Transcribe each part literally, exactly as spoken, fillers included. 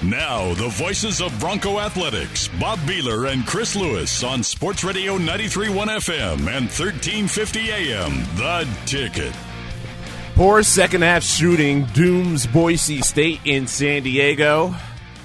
Now, the voices of Bronco Athletics, Bob Beeler and Chris Lewis on Sports Radio ninety-three point one F M and thirteen fifty A M. The Ticket. Poor second half shooting dooms Boise State in San Diego.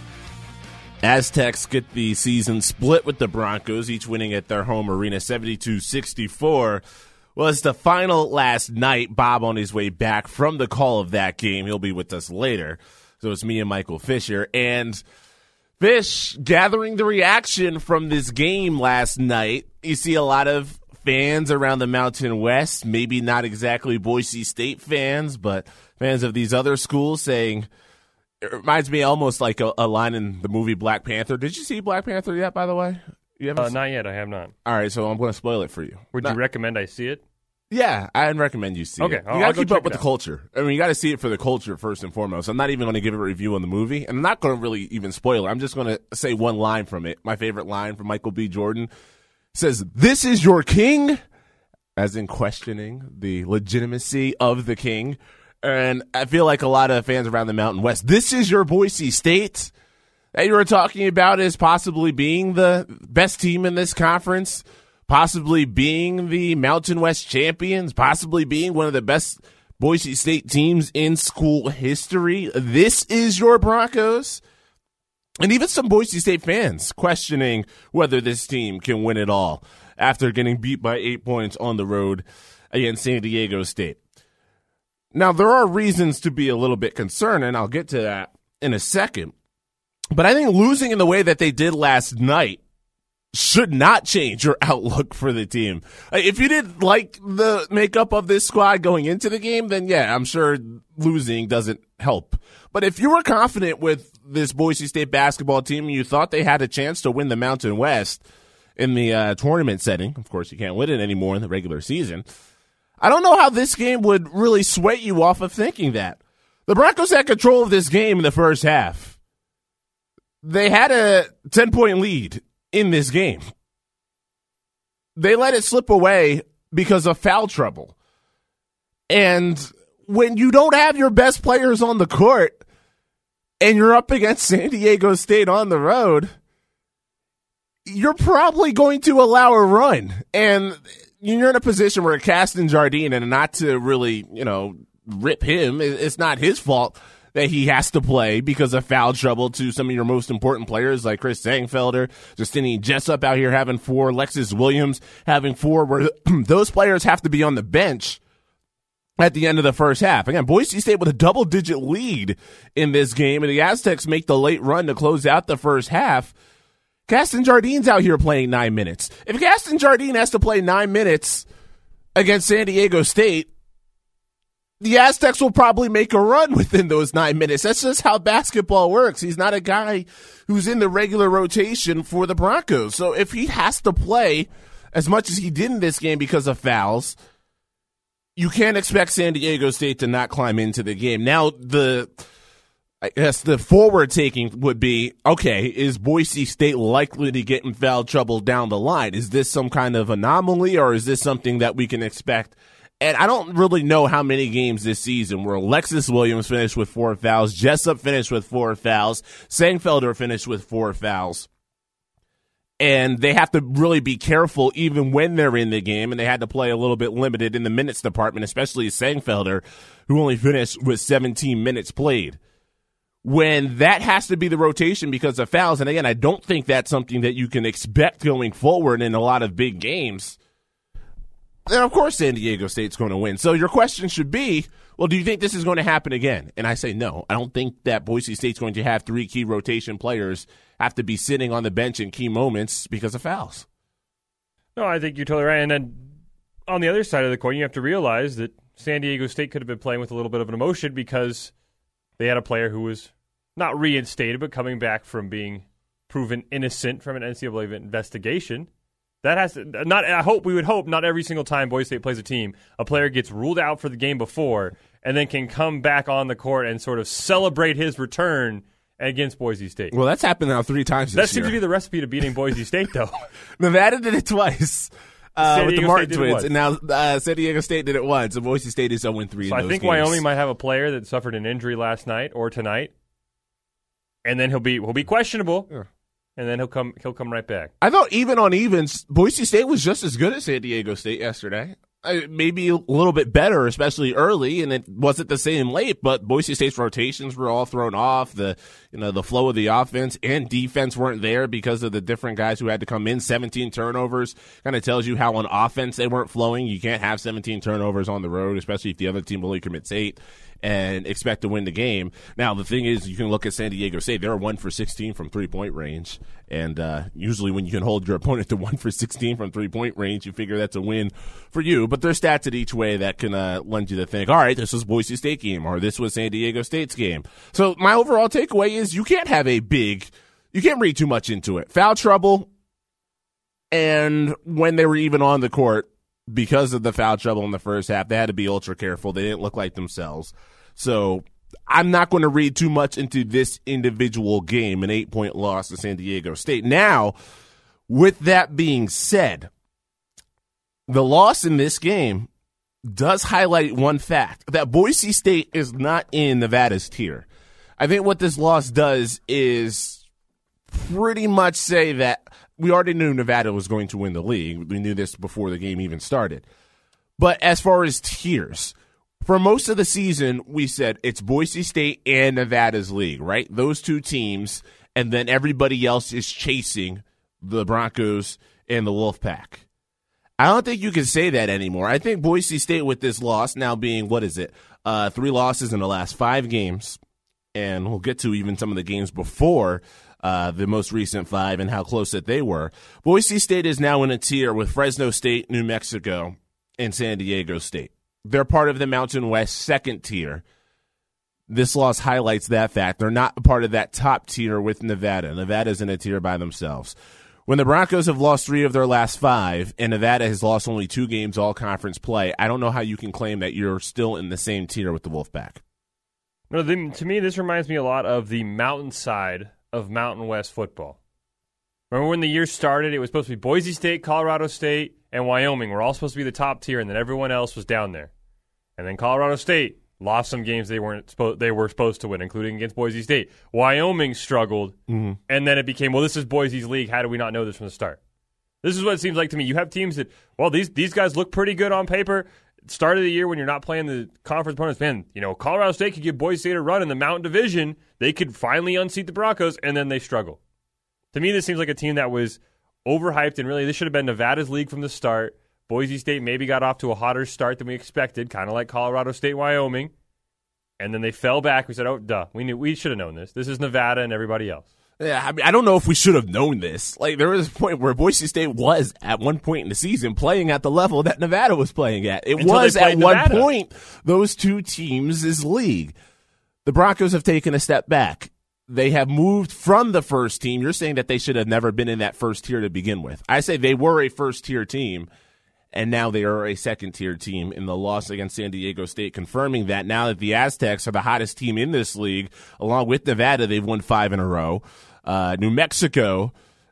Aztecs get the season split with the Broncos, each winning at their home arena seventy-two sixty-four. Well, it's the final last night. Bob on his way back from the call of that game. He'll be with us later. So it's me and Michael Fisher. And Fish, gathering the reaction from this game last night, you see a lot of fans around the Mountain West, maybe not exactly Boise State fans, but fans of these other schools saying, it reminds me almost like a, a line in the movie Black Panther. Did you see Black Panther yet, by the way? You haven't uh, not yet. I have not. All right, so I'm going to spoil it for you. Would not- you recommend I see it? Yeah, I'd recommend you see okay, it. You I'll, got I'll to keep go up with the out. culture. I mean, you got to see it for the culture first and foremost. I'm not even going to give a review on the movie, and I'm not going to really even spoil it. I'm just going to say one line from it. My favorite line from Michael B. Jordan it says, "This is your king," as in questioning the legitimacy of the king. And I feel like a lot of fans around the Mountain West, this is your Boise State that you were talking about as possibly being the best team in this conference, possibly being the Mountain West champions, possibly being one of the best Boise State teams in school history. This is your Broncos. And even some Boise State fans questioning whether this team can win it all after getting beat by eight points on the road against San Diego State. Now, there are reasons to be a little bit concerned, and I'll get to that in a second. But I think losing in the way that they did last night should not change your outlook for the team. If you didn't like the makeup of this squad going into the game, then yeah, I'm sure losing doesn't help. But if you were confident with this Boise State basketball team and you thought they had a chance to win the Mountain West in the uh, tournament setting, of course you can't win it anymore in the regular season, I don't know how this game would really sway you off of thinking that. The Broncos had control of this game in the first half. They had a ten-point lead in this game. They let it slip away because of foul trouble. And when you don't have your best players on the court and you're up against San Diego State on the road, you're probably going to allow a run. And you're in a position where Caston Jardine, and not to really, you know, rip him, it's not his fault that he has to play because of foul trouble to some of your most important players like Chris Zangfelder, Justinian Jessup out here having four, Lexus Williams having four, where those players have to be on the bench at the end of the first half. Again, Boise State with a double-digit lead in this game, and the Aztecs make the late run to close out the first half. Caston Jardine's out here playing nine minutes. If Caston Jardine has to play nine minutes against San Diego State, the Aztecs will probably make a run within those nine minutes. That's just how basketball works. He's not a guy who's in the regular rotation for the Broncos. So if he has to play as much as he did in this game because of fouls, you can't expect San Diego State to not climb into the game. Now, the I guess the forward taking would be, okay, is Boise State likely to get in foul trouble down the line? Is this some kind of anomaly, or is this something that we can expect? And I don't really know how many games this season where Alexis Williams finished with four fouls, Jessup finished with four fouls, Zangfelder finished with four fouls. And they have to really be careful even when they're in the game, and they had to play a little bit limited in the minutes department, especially Zangfelder, who only finished with seventeen minutes played. When that has to be the rotation because of fouls, and again, I don't think that's something that you can expect going forward in a lot of big games, then of course San Diego State's going to win. So your question should be, well, do you think this is going to happen again? And I say no. I don't think that Boise State's going to have three key rotation players have to be sitting on the bench in key moments because of fouls. No, I think you're totally right. And then on the other side of the coin, you have to realize that San Diego State could have been playing with a little bit of an emotion because they had a player who was not reinstated, but coming back from being proven innocent from an N C double A investigation. That has to not. I hope we would hope not every single time Boise State plays a team, a player gets ruled out for the game before and then can come back on the court and sort of celebrate his return against Boise State. Well, that's happened now three times this that year. That seems to be the recipe to beating Boise State, though. Nevada did it twice uh, with the Martin twins, and now once. uh, San Diego State did it once. And Boise State is oh and three so in I those think games. Wyoming might have a player that suffered an injury last night or tonight. and then he'll be he'll be questionable, yeah. and then he'll come he'll come right back. I thought even on evens, Boise State was just as good as San Diego State yesterday. Maybe a little bit better, especially early, and it wasn't the same late. But Boise State's rotations were all thrown off. The you know the flow of the offense and defense weren't there because of the different guys who had to come in. seventeen turnovers kind of tells you how on offense they weren't flowing. You can't have seventeen turnovers on the road, especially if the other team only commits eight and expect to win the game. Now, the thing is, you can look at San Diego State. They're one for sixteen from three-point range. And uh, usually when you can hold your opponent to one for sixteen from three-point range, you figure that's a win for you. But there's stats at each way that can uh, lend you to think, all right, this was Boise State game or this was San Diego State's game. So my overall takeaway is you can't have a big – you can't read too much into it. Foul trouble, and when they were even on the court, because of the foul trouble in the first half, they had to be ultra careful. They didn't look like themselves. So I'm not going to read too much into this individual game, an eight-point loss to San Diego State. Now, with that being said, the loss in this game does highlight one fact, that Boise State is not in Nevada's tier. I think what this loss does is pretty much say that we already knew Nevada was going to win the league. We knew this before the game even started. But as far as tiers, for most of the season, we said it's Boise State and Nevada's league, right? Those two teams, and then everybody else is chasing the Broncos and the Wolfpack. I don't think you can say that anymore. I think Boise State with this loss now being, what is it, uh, three losses in the last five games, and we'll get to even some of the games before Uh, the most recent five and how close that they were. Boise State is now in a tier with Fresno State, New Mexico, and San Diego State. They're part of the Mountain West second tier. This loss highlights that fact. They're not part of that top tier with Nevada. Nevada's in a tier by themselves. When the Broncos have lost three of their last five and Nevada has lost only two games all conference play, I don't know how you can claim that you're still in the same tier with the Wolfpack. No, the, to me, this reminds me a lot of the mountainside of Mountain West football. Remember when the year started, it was supposed to be Boise State, Colorado State, and Wyoming were all supposed to be the top tier, and then everyone else was down there. And then Colorado State lost some games they weren't supposed they were supposed to win, including against Boise State. Wyoming struggled, mm-hmm. and then it became, well, this is Boise's league. How do we not know this from the start? This is what it seems like to me. You have teams that, well, these these guys look pretty good on paper. Start of the year when you're not playing the conference opponents, man, you know, Colorado State could give Boise State a run in the Mountain Division. They could finally unseat the Broncos, and then they struggle. To me, this seems like a team that was overhyped, and really this should have been Nevada's league from the start. Boise State maybe got off to a hotter start than we expected, kind of like Colorado State, Wyoming. And then they fell back. We said, oh, duh, we knew we should have known this. This is Nevada and everybody else. Yeah, I mean, I don't know if we should have known this. Like, there was a point where Boise State was, at one point in the season, playing at the level that Nevada was playing at. It Until was, at Nevada. One point, those two teams' league. The Broncos have taken a step back. They have moved from the first team. You're saying that they should have never been in that first tier to begin with. I say they were a first-tier team, and now they are a second-tier team in the loss against San Diego State, confirming that now that the Aztecs are the hottest team in this league, along with Nevada, they've won five in a row. Uh, New Mexico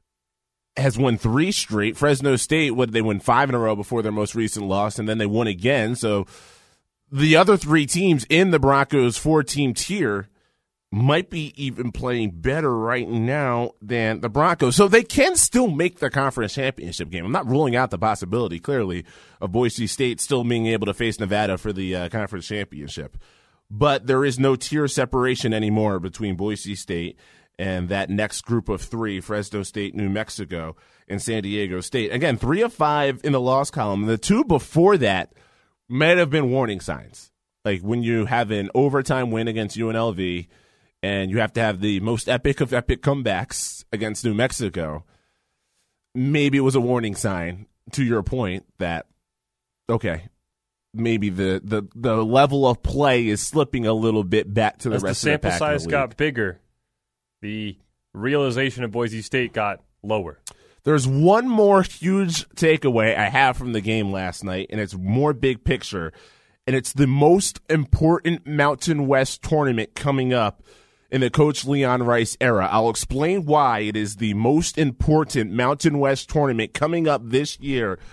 has won three straight. Fresno State, what, they won five in a row before their most recent loss, and then they won again. So the other three teams in the Broncos four-team tier might be even playing better right now than the Broncos. So they can still make the conference championship game. I'm not ruling out the possibility, clearly, of Boise State still being able to face Nevada for the uh, conference championship. But there is no tier separation anymore between Boise State and that next group of three, Fresno State, New Mexico, and San Diego State. Again, three of five in the loss column. The two before that might have been warning signs. Like when you have an overtime win against U N L V and you have to have the most epic of epic comebacks against New Mexico, maybe it was a warning sign, to your point, that, okay, maybe the, the, the level of play is slipping a little bit back to the As rest the of the pack. sample size got bigger, the realization of Boise State got lower. There's one more huge takeaway I have from the game last night, and it's more big picture, and it's the most important Mountain West tournament coming up in the Coach Leon Rice era. I'll explain why it is the most important Mountain West tournament coming up this year,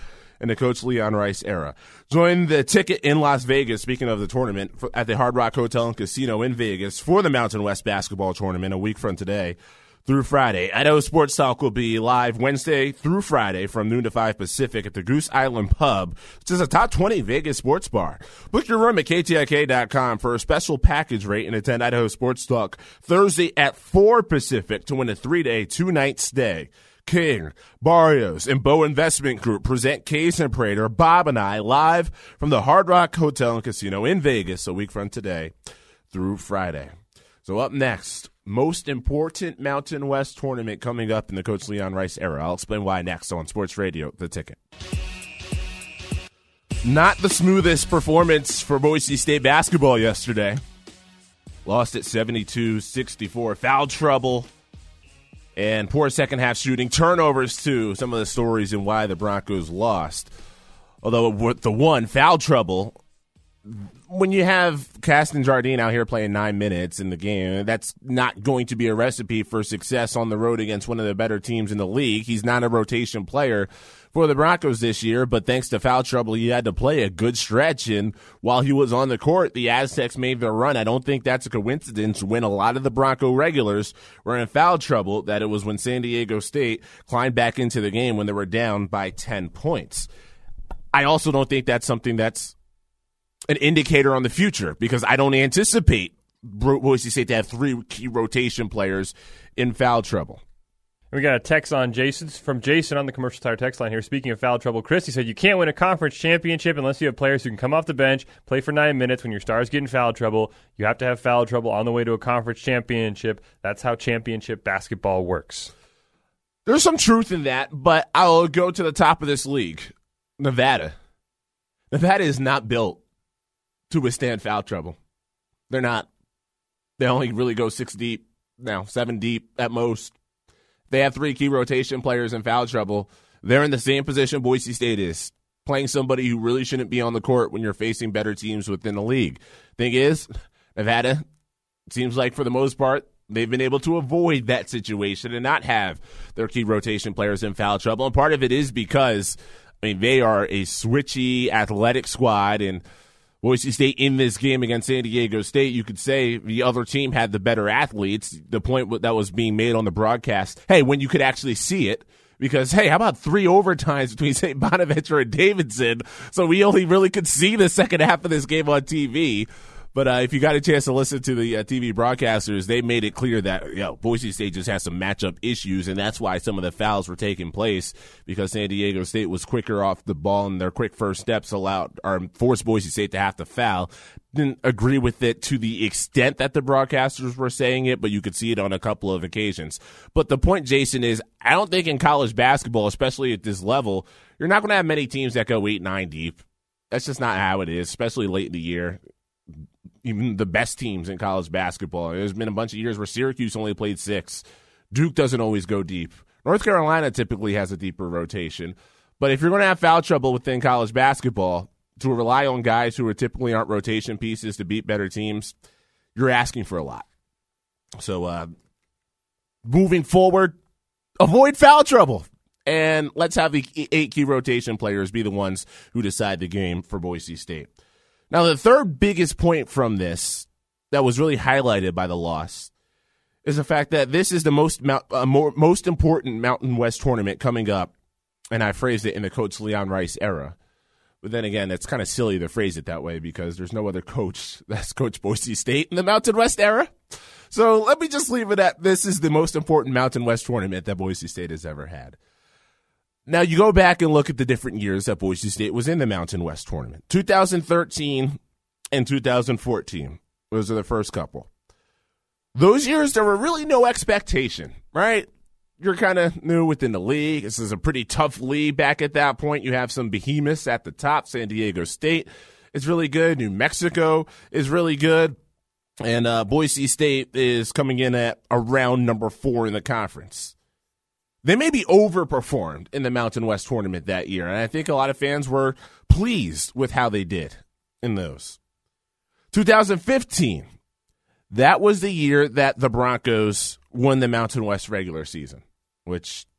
in the Coach Leon Rice era. Join the ticket in Las Vegas, speaking of the tournament, at the Hard Rock Hotel and Casino in Vegas for the Mountain West Basketball Tournament a week from today through Friday. Idaho Sports Talk will be live Wednesday through Friday from noon to five Pacific at the Goose Island Pub, which is a top twenty Vegas sports bar. Book your room at K T I K dot com for a special package rate and attend Idaho Sports Talk Thursday at four Pacific to win a three-day, two-night stay. King, Barrios, and Bow Investment Group present Case and Prater, Bob and I, live from the Hard Rock Hotel and Casino in Vegas a week from today through Friday. So up next, most important Mountain West tournament coming up in the Coach Leon Rice era. I'll explain why next on Sports Radio, The Ticket. Not the smoothest performance for Boise State basketball yesterday. Lost at seventy-two sixty-four. Foul trouble and poor second half shooting. Turnovers, too. Some of the stories and why the Broncos lost. Although with the one, foul trouble, when you have Caston Jardine out here playing nine minutes in the game, that's not going to be a recipe for success on the road against one of the better teams in the league. He's not a rotation player for the Broncos this year, but thanks to foul trouble, he had to play a good stretch, and while he was on the court, the Aztecs made their run. I don't think that's a coincidence when a lot of the Bronco regulars were in foul trouble, that it was when San Diego State climbed back into the game when they were down by ten points. I also don't think that's something that's an indicator on the future, because I don't anticipate Boise State to have three key rotation players in foul trouble. We got a text on Jason's from Jason on the Commercial Tire text line here. Speaking of foul trouble, Chris, he said you can't win a conference championship unless you have players who can come off the bench, play for nine minutes when your stars get in foul trouble. You have to have foul trouble on the way to a conference championship. That's how championship basketball works. There's some truth in that, but I'll go to the top of this league, Nevada. Nevada is not built to withstand foul trouble. They're not. They only really go six deep now, seven deep at most. They have three key rotation players in foul trouble. They're in the same position Boise State is, playing somebody who really shouldn't be on the court when you're facing better teams within the league. Thing is, Nevada, seems like for the most part, they've been able to avoid that situation and not have their key rotation players in foul trouble. And part of it is because, I mean, they are a switchy, athletic squad, and Boise State in this game against San Diego State, you could say the other team had the better athletes. The point that was being made on the broadcast, hey, when you could actually see it, because, hey, how about three overtimes between Saint Bonaventure and Davidson? So we only really could see the second half of this game on T V. But uh, if you got a chance to listen to the uh, T V broadcasters, they made it clear that you know, Boise State just has some matchup issues, and that's why some of the fouls were taking place, because San Diego State was quicker off the ball, and their quick first steps allowed or forced Boise State to have to foul. Didn't agree with it to the extent that the broadcasters were saying it, but you could see it on a couple of occasions. But the point, Jason, is I don't think in college basketball, especially at this level, you're not going to have many teams that go eight, nine deep. That's just not how it is, especially late in the year. Even the best teams in college basketball. There's been a bunch of years where Syracuse only played six. Duke doesn't always go deep. North Carolina typically has a deeper rotation. But if you're going to have foul trouble within college basketball, to rely on guys who are typically aren't rotation pieces to beat better teams, you're asking for a lot. So uh, moving forward, avoid foul trouble. And let's have the eight key rotation players be the ones who decide the game for Boise State. Now, the third biggest point from this that was really highlighted by the loss is the fact that this is the most uh, more, most important Mountain West tournament coming up, and I phrased it in the Coach Leon Rice era. But then again, it's kind of silly to phrase it that way because there's no other coach that's coached Boise State in the Mountain West era. So let me just leave it at this is the most important Mountain West tournament that Boise State has ever had. Now, you go back and look at the different years that Boise State was in the Mountain West tournament. two thousand thirteen and two thousand fourteen. Those are the first couple. Those years, there were really no expectation, right? You're kind of new within the league. This is a pretty tough league back at that point. You have some behemoths at the top. San Diego State is really good. New Mexico is really good. And uh, Boise State is coming in at around number four in the conference. They maybe overperformed in the Mountain West tournament that year, and I think a lot of fans were pleased with how they did in those. two thousand fifteen, that was the year that the Broncos won the Mountain West regular season, which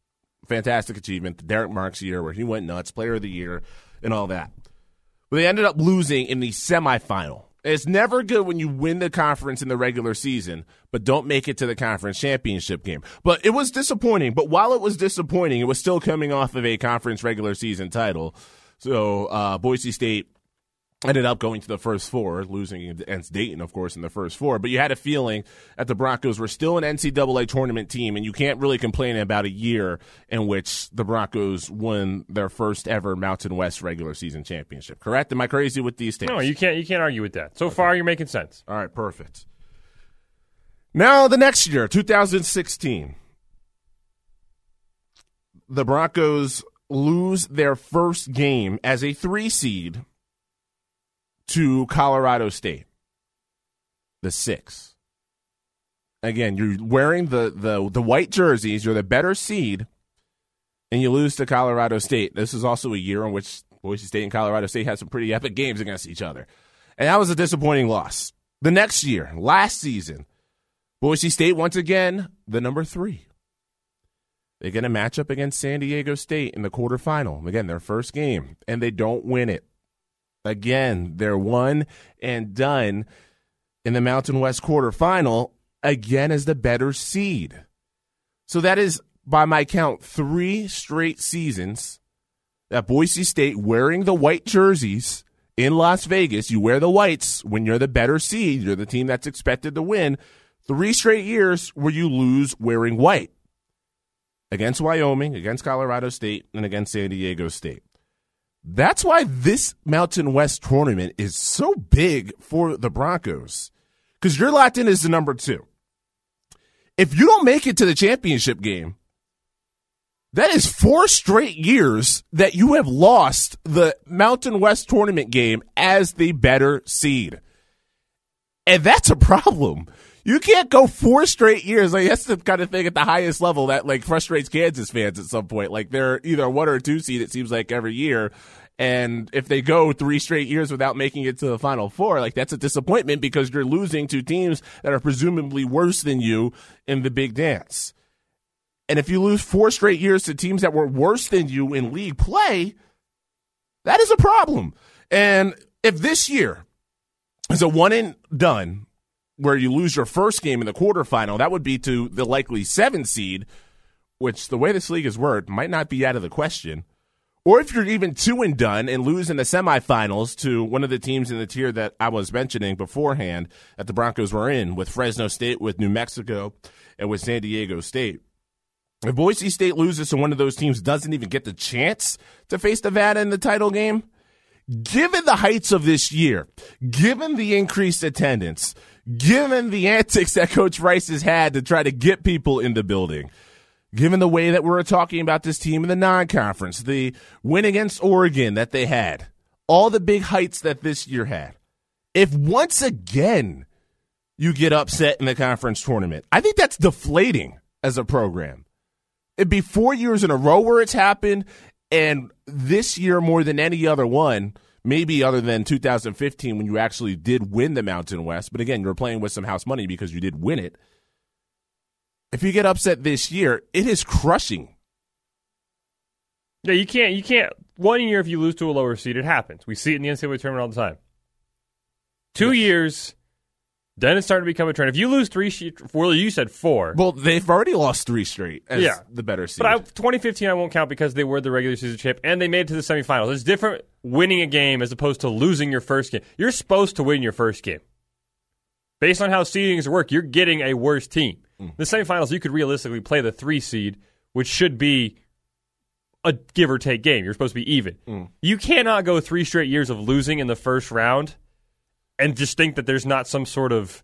fantastic achievement, the Derek Marks year where he went nuts, player of the year, and all that. But they ended up losing in the semifinal. It's never good when you win the conference in the regular season, but don't make it to the conference championship game. But it was disappointing. But while it was disappointing, it was still coming off of a conference regular season title. So uh, Boise State ended up going to the first four, losing against Dayton, of course, in the first four. But you had a feeling that the Broncos were still an N C double A tournament team, and you can't really complain about a year in which the Broncos won their first ever Mountain West regular season championship. Correct? Am I crazy with these things? No, you can't. You can't argue with that. So okay. far, you're making sense. All right, perfect. Now, the next year, two thousand sixteen, the Broncos lose their first game as a three seed to Colorado State, the six. Again, you're wearing the, the, the white jerseys. You're the better seed, and you lose to Colorado State. This is also a year in which Boise State and Colorado State had some pretty epic games against each other. And that was a disappointing loss. The next year, last season, Boise State, once again, the number three. They get a matchup against San Diego State in the quarterfinal. Again, their first game, and they don't win it. Again, they're one and done in the Mountain West quarterfinal, again as the better seed. So that is, by my count, three straight seasons that Boise State, wearing the white jerseys in Las Vegas, you wear the whites when you're the better seed, you're the team that's expected to win, three straight years where you lose wearing white. Against Wyoming, against Colorado State, and against San Diego State. That's why this Mountain West tournament is so big for the Broncos, because you're locked in as the number two. If you don't make it to the championship game, that is four straight years that you have lost the Mountain West tournament game as the better seed. And that's a problem. You can't go four straight years. Like, that's the kind of thing at the highest level that, like, frustrates Kansas fans at some point. Like, they're either one or two seed, it seems like, every year. And if they go three straight years without making it to the Final Four, like, that's a disappointment because you're losing to teams that are presumably worse than you in the big dance. And if you lose four straight years to teams that were worse than you in league play, that is a problem. And if this year is a one and done, where you lose your first game in the quarterfinal, that would be to the likely seven seed, which the way this league is worked might not be out of the question. Or if you're even two and done and lose in the semifinals to one of the teams in the tier that I was mentioning beforehand that the Broncos were in, with Fresno State, with New Mexico, and with San Diego State. If Boise State loses and one of those teams doesn't even get the chance to face Nevada in the title game, given the heights of this year, given the increased attendance, given the antics that Coach Rice has had to try to get people in the building, given the way that we were talking about this team in the non-conference, the win against Oregon that they had, all the big heights that this year had, if once again you get upset in the conference tournament, I think that's deflating as a program. It'd be four years in a row where it's happened, and this year more than any other one, maybe other than two thousand fifteen when you actually did win the Mountain West. But again, you're playing with some house money because you did win it. If you get upset this year, it is crushing. Yeah, you can't. You can't. One year, if you lose to a lower seed, it happens. We see it in the N C double A tournament all the time. Two yes. years, then it's starting to become a trend. If you lose three, well, you said four. Well, they've already lost three straight as yeah. the better seed. But I, twenty fifteen, I won't count because they were the regular season champ and they made it to the semifinals. It's different winning a game as opposed to losing your first game. You're supposed to win your first game. Based on how seedings work, you're getting a worse team. Mm. The semifinals, you could realistically play the three seed, which should be a give or take game. You're supposed to be even. Mm. You cannot go three straight years of losing in the first round and just think that there's not some sort of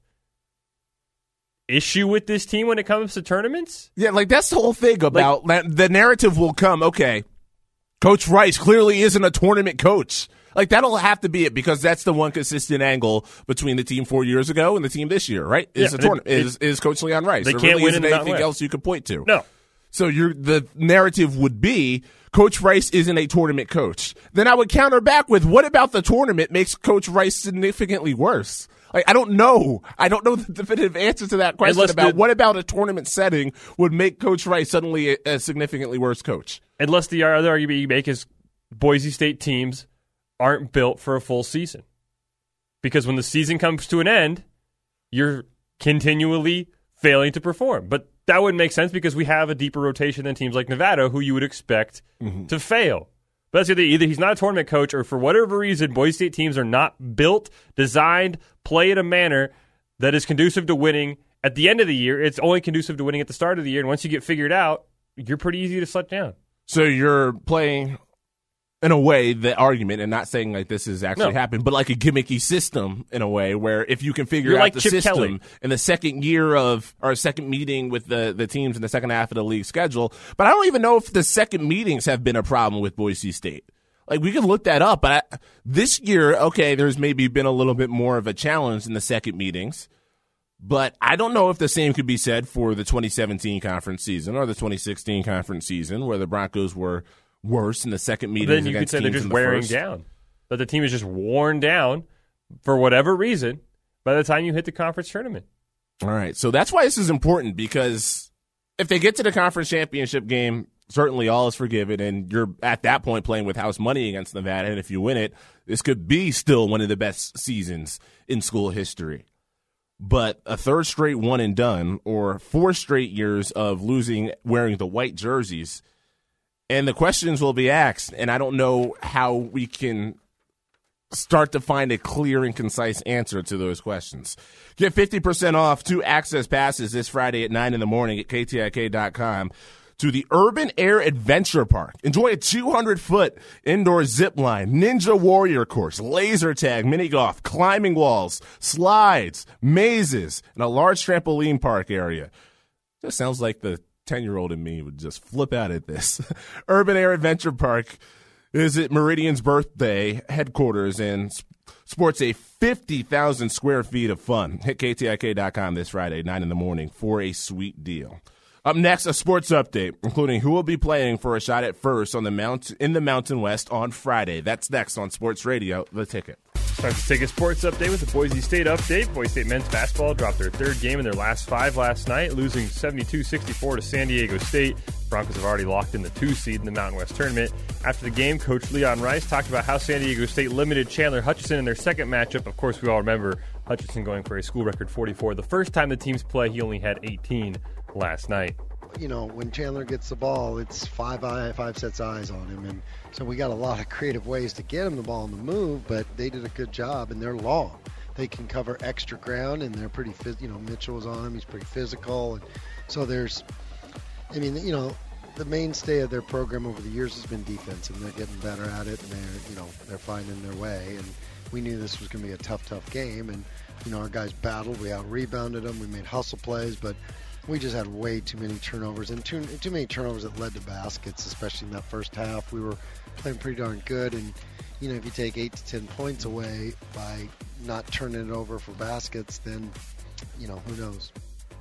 issue with this team when it comes to tournaments. Yeah, like that's the whole thing about like, the narrative will come, okay, Coach Rice clearly isn't a tournament coach. Like, that'll have to be it because that's the one consistent angle between the team four years ago and the team this year, right? Is yeah, a tournament it, is, is Coach Leon Rice. They there can't really win isn't in anything win. else you could point to. No. So you're, the narrative would be Coach Rice isn't a tournament coach. Then I would counter back with, what about the tournament makes Coach Rice significantly worse? Like, I don't know. I don't know the definitive answer to that question Unless about the, what about a tournament setting would make Coach Rice suddenly a, a significantly worse coach. Unless the other argument you make is Boise State teams aren't built for a full season. Because when the season comes to an end, you're continually failing to perform. But that wouldn't make sense because we have a deeper rotation than teams like Nevada, who you would expect mm-hmm. to fail. But that's the other, either he's not a tournament coach, or for whatever reason, Boise State teams are not built, designed, play in a manner that is conducive to winning at the end of the year. It's only conducive to winning at the start of the year. And once you get figured out, you're pretty easy to shut down. So you're playing, in a way, the argument, and not saying like this has actually no. happened, but like a gimmicky system in a way where if you can figure you're out like the Chip system Kelly. in the second year of, or second meeting with the, the teams in the second half of the league schedule. But I don't even know if the second meetings have been a problem with Boise State. Like, we can look that up, but I, this year, okay, there's maybe been a little bit more of a challenge in the second meetings. But I don't know if the same could be said for the twenty seventeen conference season or the twenty sixteen conference season, where the Broncos were worse in the second meetings. Then you could say they're just wearing first. down. That the team is just worn down for whatever reason by the time you hit the conference tournament. All right, so that's why this is important, because if they get to the conference championship game, certainly all is forgiven, and you're at that point playing with house money against Nevada, and if you win it, this could be still one of the best seasons in school history. But a third straight one and done, or four straight years of losing wearing the white jerseys, and the questions will be asked, and I don't know how we can start to find a clear and concise answer to those questions. Get fifty percent off two access passes this Friday at nine in the morning at K T I K dot com. To the Urban Air Adventure Park. Enjoy a two hundred foot indoor zip line, ninja warrior course, laser tag, mini golf, climbing walls, slides, mazes, and a large trampoline park area. Just sounds like the ten-year-old in me would just flip out at this. Urban Air Adventure Park is at Meridian's birthday headquarters and sports a fifty thousand square feet of fun. Hit K T I K dot com this Friday, nine in the morning, for a sweet deal. Up next, a sports update, including who will be playing for a shot at first on the mount in the Mountain West on Friday. That's next on Sports Radio, The Ticket. Time to take a sports update with the Boise State update. Boise State men's basketball dropped their third game in their last five last night, losing seventy-two sixty-four to San Diego State. Broncos have already locked in the two seed in the Mountain West tournament. After the game, Coach Leon Rice talked about how San Diego State limited Chandler Hutchison in their second matchup. Of course, we all remember Hutchison going for a school record forty-four. The first time the teams play, he only had eighteen last night. You know, when Chandler gets the ball, it's five eye, five sets eyes on him, and so we got a lot of creative ways to get him the ball on the move. But they did a good job, and they're long. They can cover extra ground, and they're pretty. You know, Mitchell was on him; he's pretty physical, and so there's. I mean, you know, the mainstay of their program over the years has been defense, and they're getting better at it, and they're, you know, they're finding their way. And we knew this was going to be a tough, tough game, and you know, our guys battled. We out rebounded them. We made hustle plays, but we just had way too many turnovers, and too, too many turnovers that led to baskets, especially in that first half. We were playing pretty darn good, and, you know, if you take eight to ten points away by not turning it over for baskets, then, you know, who knows?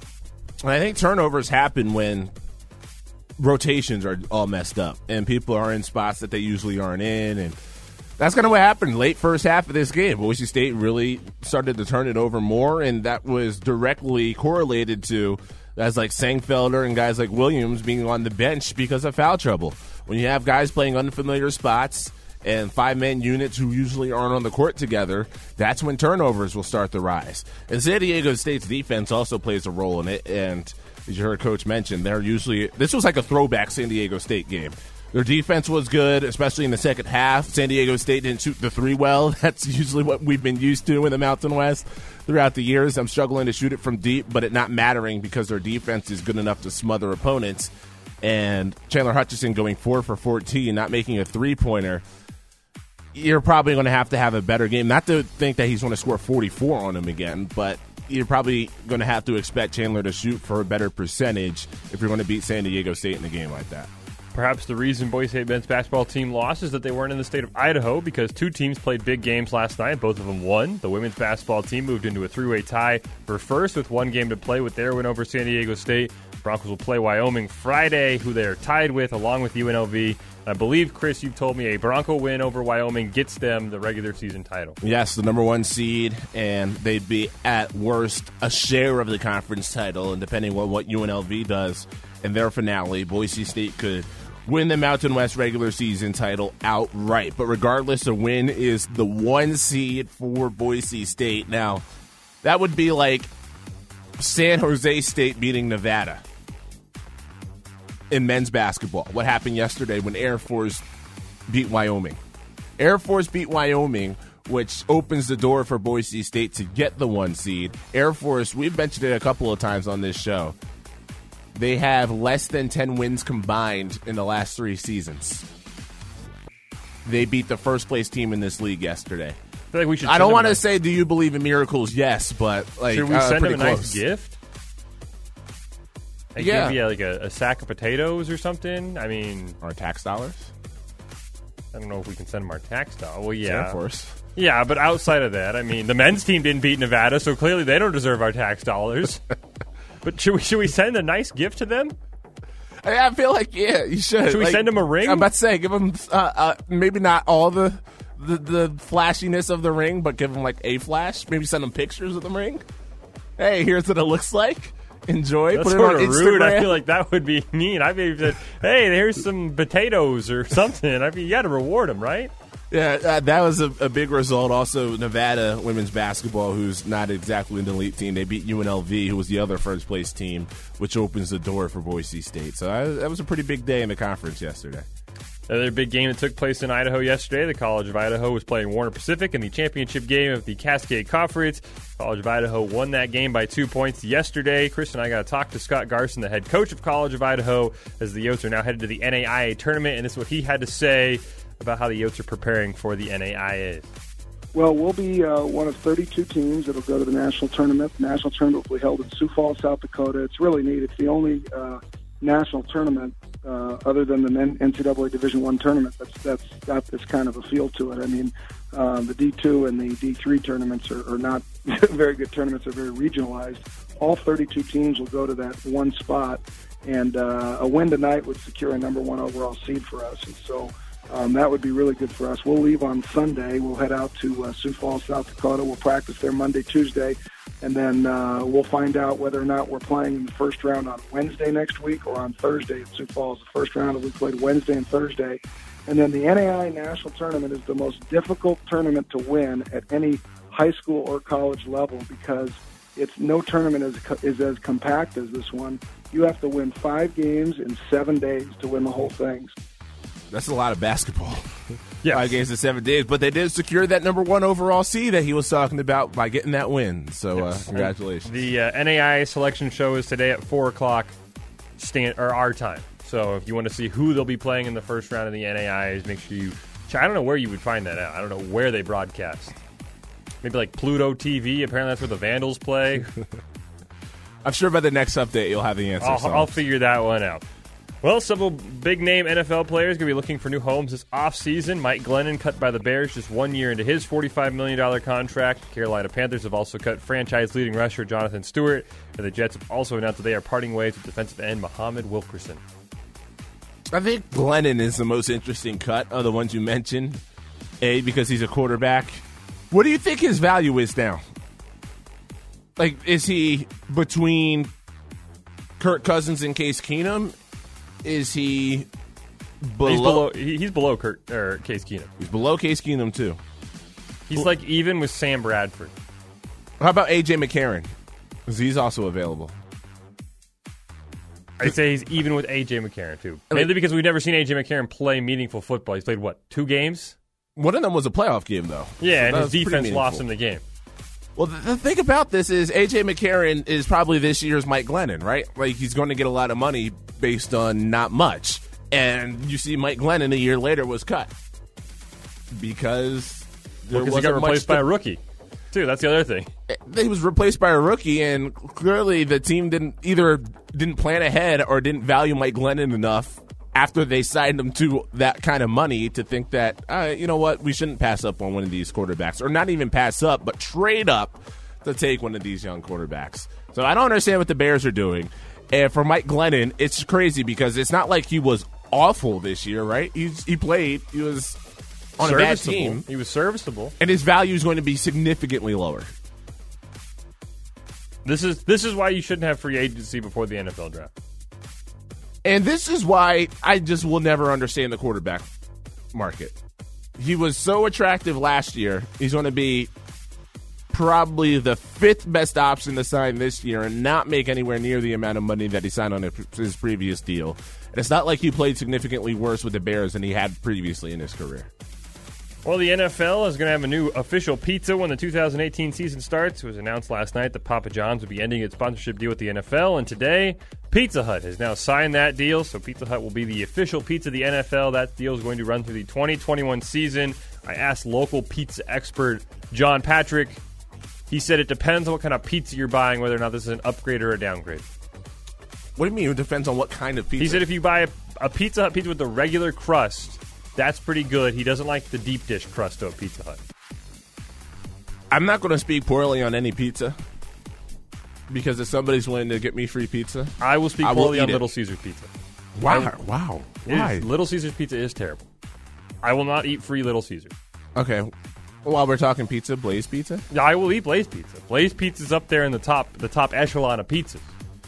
I think turnovers happen when rotations are all messed up, and people are in spots that they usually aren't in, and that's kind of what happened late first half of this game. Boise State really started to turn it over more, and that was directly correlated to guys like Sangfelder and guys like Williams being on the bench because of foul trouble. When you have guys playing unfamiliar spots and five-man units who usually aren't on the court together, that's when turnovers will start to rise. And San Diego State's defense also plays a role in it, and as you heard Coach mention, they're usually – this was like a throwback San Diego State game. Their defense was good, especially in the second half. San Diego State didn't shoot the three well. That's usually what we've been used to in the Mountain West throughout the years. I'm struggling to shoot it from deep, but it not mattering because their defense is good enough to smother opponents. And Chandler Hutchison going four for fourteen, not making a three-pointer, you're probably going to have to have a better game. Not to think that he's going to score forty-four on him again, but you're probably going to have to expect Chandler to shoot for a better percentage if you're going to beat San Diego State in a game like that. Perhaps the reason Boise State men's basketball team lost is that they weren't in the state of Idaho because two teams played big games last night. Both of them won. The women's basketball team moved into a three-way tie for first with one game to play with their win over San Diego State. Broncos will play Wyoming Friday, who they're tied with, along with U N L V. I believe, Chris, you've told me a Bronco win over Wyoming gets them the regular season title. Yes, the number one seed, and they'd be, at worst, a share of the conference title, and depending on what U N L V does in their finale, Boise State could win the Mountain West regular season title outright. But regardless, a win is the one seed for Boise State. Now, that would be like San Jose State beating Nevada in men's basketball. What happened yesterday when Air Force beat Wyoming. Air Force beat Wyoming, which opens the door for Boise State to get the one seed. Air Force, we've mentioned it a couple of times on this show. They have less than ten wins combined in the last three seasons. They beat the first place team in this league yesterday. I feel like we should. I don't want to say, do you believe in miracles? Yes, but like, should we uh, send pretty them a close. nice gift? Like Yeah. maybe like a, a sack of potatoes or something. I mean, Our tax dollars? I don't know if we can send them our tax dollar. Well, It's yeah, Air Force. yeah, but outside of that, I mean, the men's team didn't beat Nevada, so clearly they don't deserve our tax dollars. But should we should we send a nice gift to them? I, I feel like, yeah, you should. Should we Like, send them a ring? I'm about to say, give them uh, uh, maybe not all the, the the flashiness of the ring, but give them like a flash. Maybe send them pictures of the ring. Hey, here's what it looks like. Enjoy. That's Put it sort on of Instagram. rude. I feel like that would be mean. I maybe said, "Hey, here's some potatoes or something." I mean, you got to reward them, right? Yeah, uh, that was a, a big result. Also, Nevada women's basketball, who's not exactly an elite team, they beat U N L V, who was the other first place team, which opens the door for Boise State. So I, that was a pretty big day in the conference yesterday. Another big game that took place in Idaho yesterday. The College of Idaho was playing Warner Pacific in the championship game of the Cascade Conference. College of Idaho won that game by two points yesterday. Chris and I got to talk to Scott Garson, the head coach of College of Idaho, as the Yotes are now headed to the N A I A tournament, and this is what he had to say about how the Yotes are preparing for the N A I A. Well, we'll be uh, one of thirty-two teams that will go to the national tournament. The national tournament will be held in Sioux Falls, South Dakota. It's really neat. It's the only uh, national tournament uh, other than the N C double A Division One tournament that's that's got this kind of a feel to it. I mean, uh, the D two and the D three tournaments are, are not very good tournaments. They're very regionalized. All thirty-two teams will go to that one spot, and uh, a win tonight would secure a number one overall seed for us. And so Um, that would be really good for us. We'll leave on Sunday. We'll head out to uh, Sioux Falls, South Dakota. We'll practice there Monday, Tuesday, and then uh, we'll find out whether or not we're playing in the first round on Wednesday next week or on Thursday at Sioux Falls. The first round will be played Wednesday and Thursday. And then the N A I A National Tournament is the most difficult tournament to win at any high school or college level because it's no tournament is, is as compact as this one. You have to win five games in seven days to win the whole thing. That's a lot of basketball. Yes. Five games in seven days. But they did secure that number one overall seed that he was talking about by getting that win. So Yes. uh, congratulations. The uh, N A I A selection show is today at four o'clock stand, or our time. So if you want to see who they'll be playing in the first round of the N A I As, make sure you I don't know where you would find that out. I don't know where they broadcast. Maybe like Pluto T V. Apparently that's where the Vandals play. I'm sure by the next update you'll have the answer. I'll, so. I'll figure that one out. Well, several big-name N F L players going to be looking for new homes this offseason. Mike Glennon cut by the Bears just one year into his forty-five million dollars contract. Carolina Panthers have also cut franchise-leading rusher Jonathan Stewart. And the Jets have also announced that they are parting ways with defensive end Muhammad Wilkerson. I think Glennon is the most interesting cut of the ones you mentioned. A, because he's a quarterback. What do you think his value is now? Like, is he between Kirk Cousins and Case Keenum? Is he below? He's below, he- he's below Kurt, or Case Keenum. He's below Case Keenum, too. He's like even with Sam Bradford. How about A J McCarron? Because he's also available. I'd say he's even with A J McCarron, too. Mainly because we've never seen A J McCarron play meaningful football. He's played, what, two games? One of them was a playoff game, though. Yeah, So and that his was pretty defense lost meaningful. him the game. Well, the, the thing about this is A J McCarron is probably this year's Mike Glennon, right? Like, he's going to get a lot of money based on not much. And you see Mike Glennon a year later was cut. Because there Because he got wasn't much replaced by to- a rookie, too. That's the other thing. He was replaced by a rookie, and clearly the team didn't either didn't plan ahead or didn't value Mike Glennon enough after they signed him to that kind of money to think that, uh, you know what, we shouldn't pass up on one of these quarterbacks. Or not even pass up, but trade up to take one of these young quarterbacks. So I don't understand what the Bears are doing. And for Mike Glennon, it's crazy because it's not like he was awful this year, right? He's, he played. He was on a bad team. He was serviceable. And his value is going to be significantly lower. This is this is why you shouldn't have free agency before the N F L draft. And this is why I just will never understand the quarterback market. He was so attractive last year. He's going to be probably the fifth best option to sign this year and not make anywhere near the amount of money that he signed on his previous deal. And it's not like he played significantly worse with the Bears than he had previously in his career. Well, the N F L is going to have a new official pizza when the two thousand eighteen season starts. It was announced last night that Papa John's would be ending its sponsorship deal with the N F L, and today Pizza Hut has now signed that deal, so Pizza Hut will be the official pizza of the N F L. That deal is going to run through the twenty twenty-one season. I asked local pizza expert John Patrick. He said it depends on what kind of pizza you're buying, whether or not this is an upgrade or a downgrade. What do you mean? It depends on what kind of pizza? He said if you buy a, a Pizza Hut pizza with the regular crust, that's pretty good. He doesn't like the deep dish crust of Pizza Hut. I'm not going to speak poorly on any pizza because if somebody's willing to get me free pizza, I will speak I will poorly on eat it. Little Caesars pizza. Wow. I- wow. It Why? is- Little Caesars pizza is terrible. I will not eat free Little Caesars. Okay. While we're talking pizza, Blaze Pizza? Yeah, I will eat Blaze Pizza. Blaze Pizza's up there in the top the top echelon of pizzas.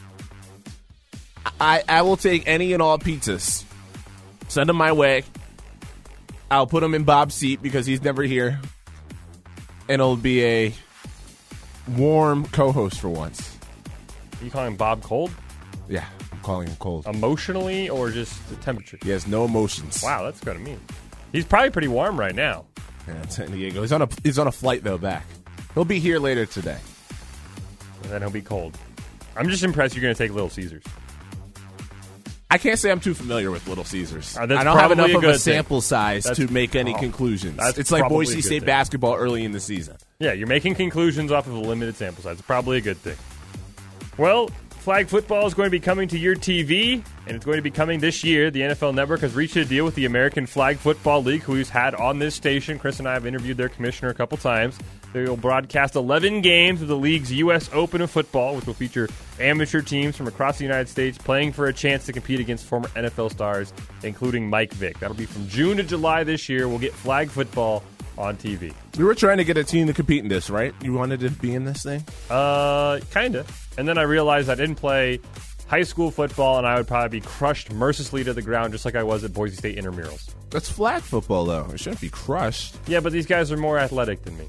I, I will take any and all pizzas. Send them my way. I'll put them in Bob's seat because he's never here. And it'll be a warm co-host for once. Are you calling Bob cold? Yeah, I'm calling him cold. Emotionally or just the temperature? He has no emotions. Wow, that's kind of mean. He's probably pretty warm right now. Yeah, San Diego. He's on a he's on a flight though back. He'll be here later today. And then he'll be cold. I'm just impressed you're going to take Little Caesars. I can't say I'm too familiar with Little Caesars. Uh, that's I don't have probably enough a of a good sample thing. size That's- to make any oh, conclusions. that's It's like probably a Boise good State thing. basketball early in the season. Yeah, you're making conclusions off of a limited sample size. It's probably a good thing. Well, flag football is going to be coming to your T V, and it's going to be coming this year. The N F L Network has reached a deal with the American Flag Football League, who we've had on this station. Chris and I have interviewed their commissioner a couple times. They will broadcast eleven games of the league's U S Open of football, which will feature amateur teams from across the United States playing for a chance to compete against former N F L stars, including Mike Vick. That'll be from June to July this year. We'll get flag football on T V. We were trying to get a team to compete in this, right? You wanted to be in this thing? Uh, kind of. And then I realized I didn't play high school football, and I would probably be crushed mercilessly to the ground just like I was at Boise State intramurals. That's flag football, though. It shouldn't be crushed. Yeah, but these guys are more athletic than me.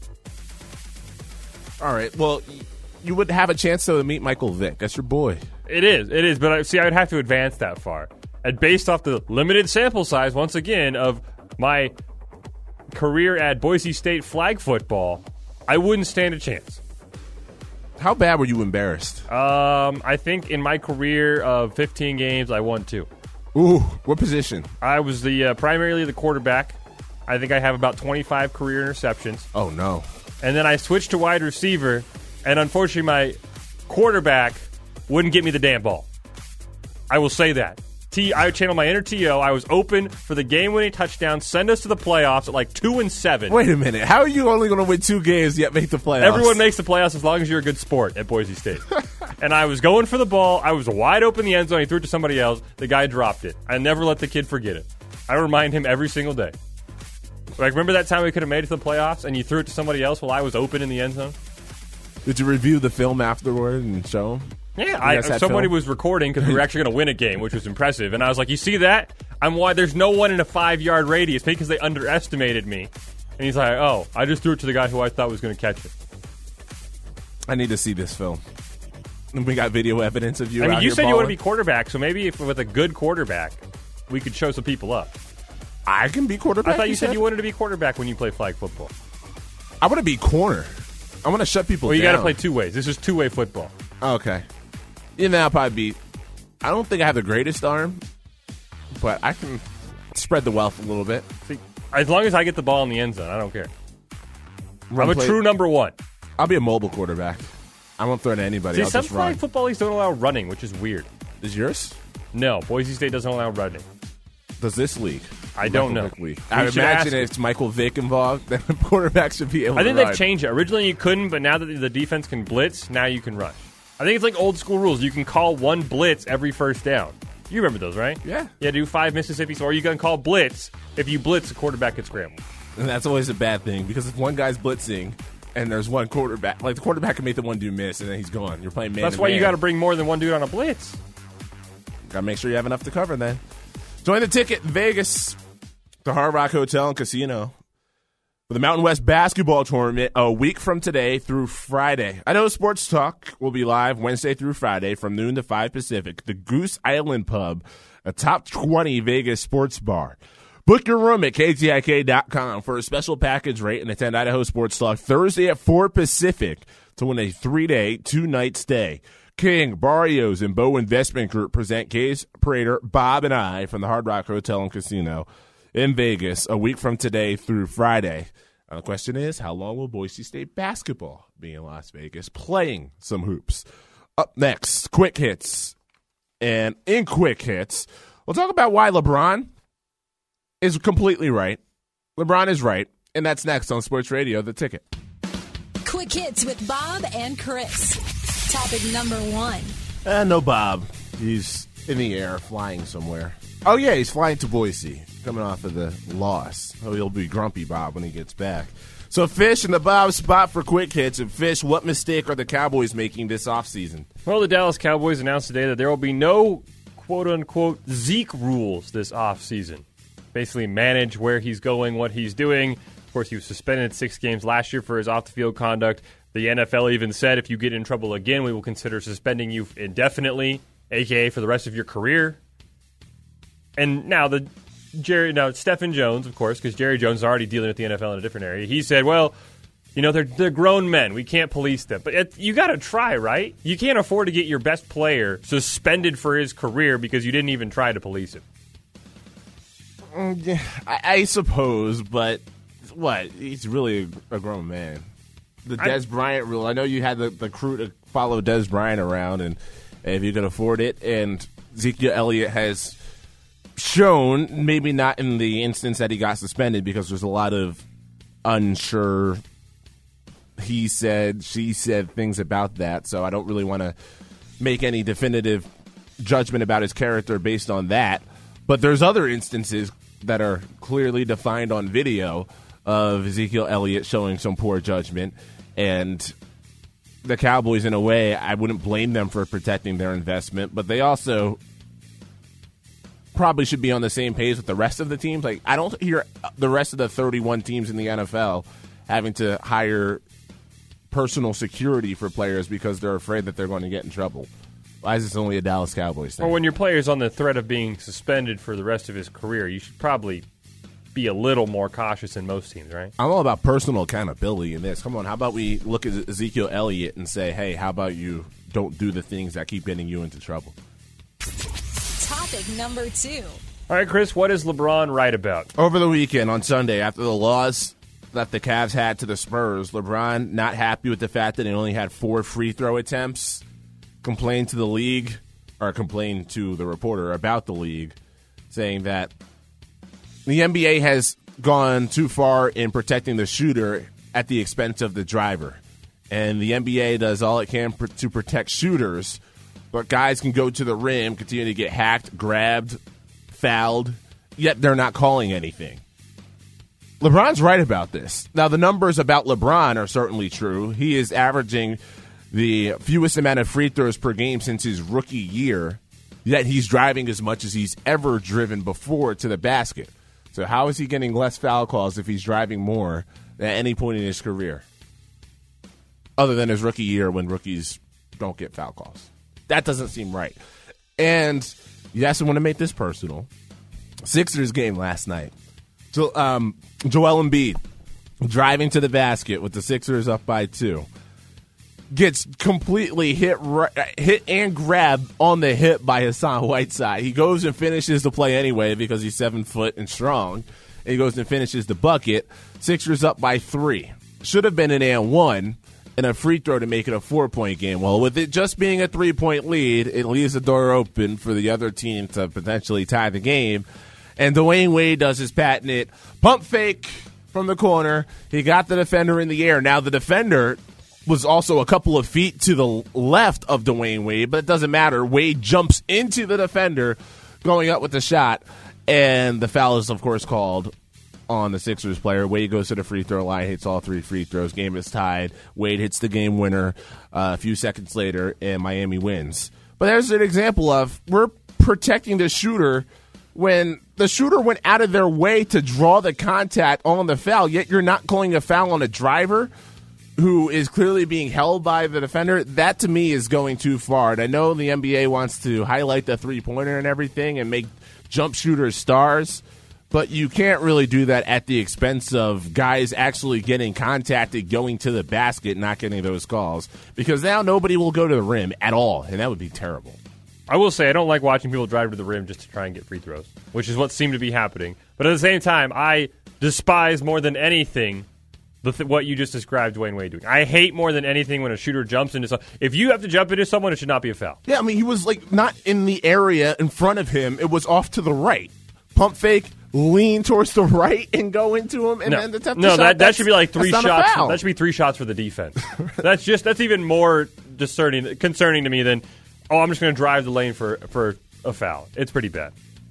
All right. Well, y- you would have a chance though, to meet Michael Vick. That's your boy. It is. It is. But I, see, I would have to advance that far. And based off the limited sample size, once again, of my career at Boise State flag football, I wouldn't stand a chance. How bad were you embarrassed? Um, I think in my career of fifteen games, I won two. Ooh, what position? I was the uh, primarily the quarterback. I think I have about twenty-five career interceptions. Oh, no. And then I switched to wide receiver, and unfortunately my quarterback wouldn't get me the damn ball. I will say that. T, I channeled my inner T O. I was open for the game-winning touchdown, send us to the playoffs at like two and seven. Wait a minute. How are you only going to win two games yet make the playoffs? Everyone makes the playoffs as long as you're a good sport at Boise State. And I was going for the ball. I was wide open in the end zone. He threw it to somebody else. The guy dropped it. I never let the kid forget it. I remind him every single day. Like, remember that time we could have made it to the playoffs and you threw it to somebody else while I was open in the end zone? Did you review the film afterward and show him? Yeah, I, guys had somebody film? was recording because we were actually going to win a game, which was impressive. And I was like, you see that? I'm why there's no one in a five-yard radius, maybe because they underestimated me. And he's like, oh, I just threw it to the guy who I thought was going to catch it. I need to see this film. And we got video evidence of you I mean, out you here said you want to balling. be quarterback, so maybe if with a good quarterback, we could show some people up. I can be quarterback. I thought you said said you wanted to be quarterback when you play flag football. I want to be corner. I want to shut people Well, you down. got to play two ways. This is two-way football. Okay. Yeah, then I'll probably be. I don't think I have the greatest arm, but I can spread the wealth a little bit. See, as long as I get the ball in the end zone, I don't care. Run I'm a play- true number one. I'll be a mobile quarterback. I won't throw to anybody. See, I'll some just flag run. football leagues don't allow running, which is weird. Is yours? No, Boise State doesn't allow running. Does this league? I don't Michael know. Vick league. We I should imagine ask if it's Michael Vick involved, then the quarterback should be able I to think run. they've changed it. Originally you couldn't, but now that the defense can blitz, now you can rush. I think it's like old school rules. You can call one blitz every first down. You remember those, right? Yeah. Yeah, do five Mississippis, or you can call blitz. If you blitz, the quarterback gets scrambled. And that's always a bad thing, because if one guy's blitzing and there's one quarterback, like the quarterback can make the one dude miss and then he's gone. You're playing man That's to why man. you got to bring more than one dude on a blitz. Got to make sure you have enough to cover then. Join the ticket in Vegas, the Hard Rock Hotel and Casino, for the Mountain West Basketball Tournament a week from today through Friday. I know Sports Talk will be live Wednesday through Friday from noon to five Pacific. The Goose Island Pub, a top twenty Vegas sports bar. Book your room at K T I K dot com for a special package rate and attend Idaho Sports Talk Thursday at four Pacific to win a three-day, two-night stay. King, Barrios, and Bow Investment Group present Case Prater, Bob, and I from the Hard Rock Hotel and Casino in Vegas a week from today through Friday. Now the question is, how long will Boise State basketball be in Las Vegas playing some hoops? Up next, quick hits. And in quick hits, we'll talk about why LeBron is completely right. LeBron is right. And that's next on Sports Radio, The Ticket. Quick hits with Bob and Chris. Topic number one. Uh, no Bob. He's in the air, flying somewhere. Oh, yeah, he's flying to Boise, coming off of the loss. Oh, he'll be grumpy Bob when he gets back. So, Fish in the Bob spot for quick hits. And, Fish, what mistake are the Cowboys making this offseason? Well, the Dallas Cowboys announced today that there will be no quote-unquote Zeke rules this offseason. Basically manage where he's going, what he's doing. Of course, he was suspended six games last year for his off-the-field conduct. The N F L even said, if you get in trouble again, we will consider suspending you indefinitely, a k a for the rest of your career. And now the Jerry, now Stephen Jones, of course, because Jerry Jones is already dealing with the N F L in a different area. He said, well, you know, they're, they're grown men. We can't police them. But it, you got to try, right? You can't afford to get your best player suspended for his career because you didn't even try to police him. I, I suppose, but what? He's really a, a grown man. The Dez Bryant rule. I know you had the, the crew to follow Dez Bryant around, and, and if you could afford it, and Ezekiel Elliott has shown, maybe not in the instance that he got suspended, because there's a lot of unsure he said, she said things about that, so I don't really want to make any definitive judgment about his character based on that. But there's other instances that are clearly defined on video of Ezekiel Elliott showing some poor judgment. And the Cowboys, in a way, I wouldn't blame them for protecting their investment, but they also probably should be on the same page with the rest of the teams. Like, I don't hear the rest of the thirty-one teams in the N F L having to hire personal security for players because they're afraid that they're going to get in trouble. Why is this only a Dallas Cowboys thing? Well, when your player's on the threat of being suspended for the rest of his career, you should probably be a little more cautious than most teams, right? I'm all about personal accountability in this. Come on, how about we look at Ezekiel Elliott and say, hey, how about you don't do the things that keep getting you into trouble? Topic number two. All right, Chris, what is LeBron right about? Over the weekend on Sunday, after the loss that the Cavs had to the Spurs, LeBron not happy with the fact that he only had four free throw attempts, complained to the league, or complained to the reporter about the league, saying that the N B A has gone too far in protecting the shooter at the expense of the driver. And the N B A does all it can pr- to protect shooters, but guys can go to the rim, continue to get hacked, grabbed, fouled, yet they're not calling anything. LeBron's right about this. Now, the numbers about LeBron are certainly true. He is averaging the fewest amount of free throws per game since his rookie year, yet he's driving as much as he's ever driven before to the basket. So how is he getting less foul calls if he's driving more at any point in his career? Other than his rookie year when rookies don't get foul calls. That doesn't seem right. And you also want to make this personal. Sixers game last night. So, um, Joel Embiid driving to the basket with the Sixers up by two. Gets completely hit hit and grabbed on the hip by Hassan Whiteside. He goes and finishes the play anyway because he's seven foot and strong. And he goes and finishes the bucket. Sixers up by three. Should have been an and one and a free throw to make it a four-point game. Well, with it just being a three-point lead, it leaves the door open for the other team to potentially tie the game. And Dwayne Wade does his patented pump fake from the corner. He got the defender in the air. Now the defender was also a couple of feet to the left of Dwayne Wade, but it doesn't matter. Wade jumps into the defender going up with the shot, and the foul is, of course, called on the Sixers player. Wade goes to the free throw line, hits all three free throws. Game is tied. Wade hits the game winner uh, a few seconds later, and Miami wins. But there's an example of we're protecting the shooter when the shooter went out of their way to draw the contact on the foul, yet you're not calling a foul on a driver who is clearly being held by the defender. That, to me, is going too far. And I know the N B A wants to highlight the three-pointer and everything and make jump shooters stars, but you can't really do that at the expense of guys actually getting contacted, going to the basket, not getting those calls, because now nobody will go to the rim at all, and that would be terrible. I will say I don't like watching people drive to the rim just to try and get free throws, which is what seemed to be happening. But at the same time, I despise more than anything the th- what you just described Dwayne Wade doing. I hate more than anything when a shooter jumps into someone. If you have to jump into someone, it should not be a foul. Yeah, I mean, he was like not in the area in front of him. It was off to the right. Pump fake, lean towards the right, and go into him, and no. then the attempt no, shot. that that should be like three shots. That should be three shots for the defense. that's just that's even more discerning, concerning to me than, oh, I'm just going to drive the lane for for a foul. It's pretty bad.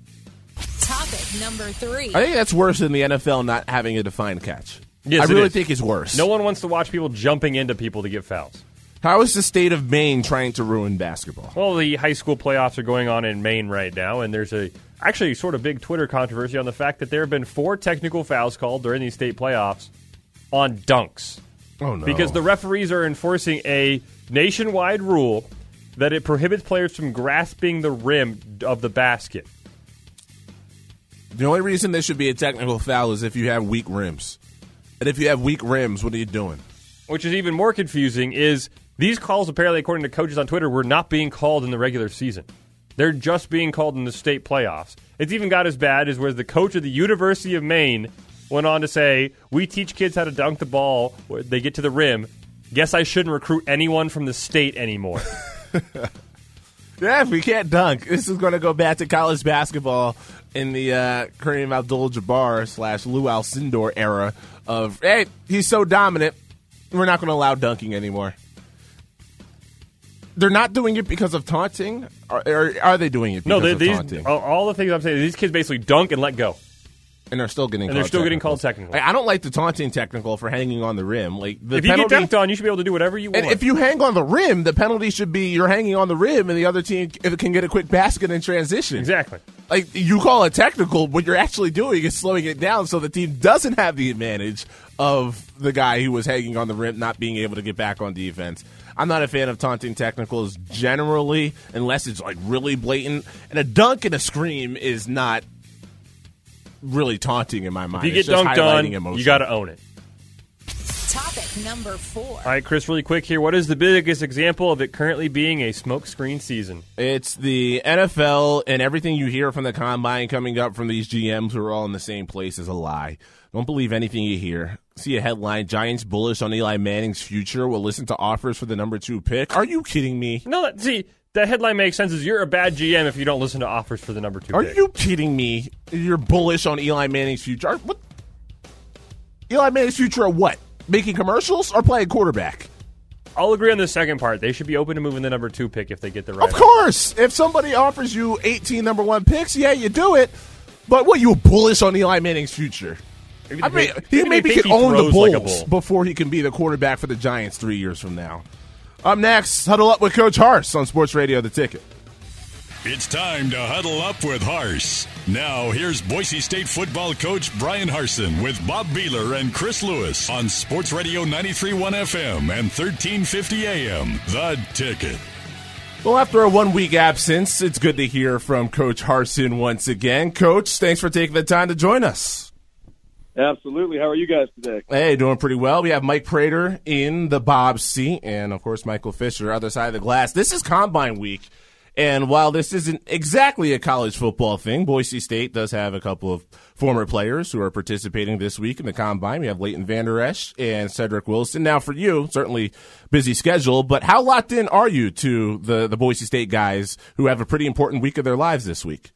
Topic number three. I think that's worse than the N F L not having a defined catch. Yes, I really is. think it's worse. No one wants to watch people jumping into people to get fouls. How is the state of Maine trying to ruin basketball? Well, the high school playoffs are going on in Maine right now, and there's a actually sort of big Twitter controversy on the fact that there have been four technical fouls called during these state playoffs on dunks. Oh, no. Because the referees are enforcing a nationwide rule that it prohibits players from grasping the rim of the basket. The only reason there should be a technical foul is if you have weak rims. And if you have weak rims, what are you doing? Which is even more confusing is these calls, apparently, according to coaches on Twitter, were not being called in the regular season. They're just being called in the state playoffs. It's even got as bad as where the coach of the University of Maine went on to say, we teach kids how to dunk the ball when they get to the rim. Guess I shouldn't recruit anyone from the state anymore. Yeah, if we can't dunk, this is going to go back to college basketball in the uh, Kareem Abdul-Jabbar slash Lou Alcindor era of, hey, he's so dominant, we're not going to allow dunking anymore. They're not doing it because of taunting? Or, or are they doing it because no, they, of these, taunting? all the things I'm saying, these kids basically dunk and let go. And they're still getting and called they're still technical. getting called technical. I, I don't like the taunting technical for hanging on the rim. Like the if you penalty, get dunked on, you should be able to do whatever you want. And if you hang on the rim, the penalty should be you're hanging on the rim, and the other team if it can get a quick basket in transition. Exactly. Like you call it technical, what you're actually doing is slowing it down so the team doesn't have the advantage of the guy who was hanging on the rim not being able to get back on defense. I'm not a fan of taunting technicals generally, unless it's like really blatant. And a dunk and a scream is not really taunting in my mind. If you it's get just dunked on, emotion. you got to own it. Topic number four. All right, Chris, really quick here. What is the biggest example of it currently being a smokescreen season? It's the N F L, and everything you hear from the combine coming up from these G Ms who are all in the same place is a lie. Don't believe anything you hear. See a headline, Giants bullish on Eli Manning's future, will listen to offers for the number two pick. Are you kidding me? No, that, see, that headline makes sense. Is you're a bad G M if you don't listen to offers for the number two Are pick. you kidding me? You're bullish on Eli Manning's future. What? Eli Manning's future at what? Making commercials or playing quarterback? I'll agree on the second part. They should be open to moving the number two pick if they get the right. Of course. If somebody offers you eighteen number one picks, yeah, you do it. But what, you bullish on Eli Manning's future? Maybe I mean, think, he maybe maybe think could he own the throws Bulls like a bull. before he can be the quarterback for the Giants three years from now. Up next, Huddle Up with Coach Harse on Sports Radio The Ticket. It's time to huddle up with Harse. Now, here's Boise State football coach Brian Harsin with Bob Beeler and Chris Lewis on Sports Radio ninety-three point one F M and thirteen fifty A M. The Ticket. Well, after a one-week absence, it's good to hear from Coach Harsin once again. Coach, thanks for taking the time to join us. Absolutely. How are you guys today? Hey, doing pretty well. We have Mike Prater in the Bob seat and, of course, Michael Fisher, other side of the glass. This is Combine Week. And while this isn't exactly a college football thing, Boise State does have a couple of former players who are participating this week in the Combine. We have Leighton Vander Esch and Cedric Wilson. Now, for you, certainly busy schedule, but how locked in are you to the, the Boise State guys who have a pretty important week of their lives this week?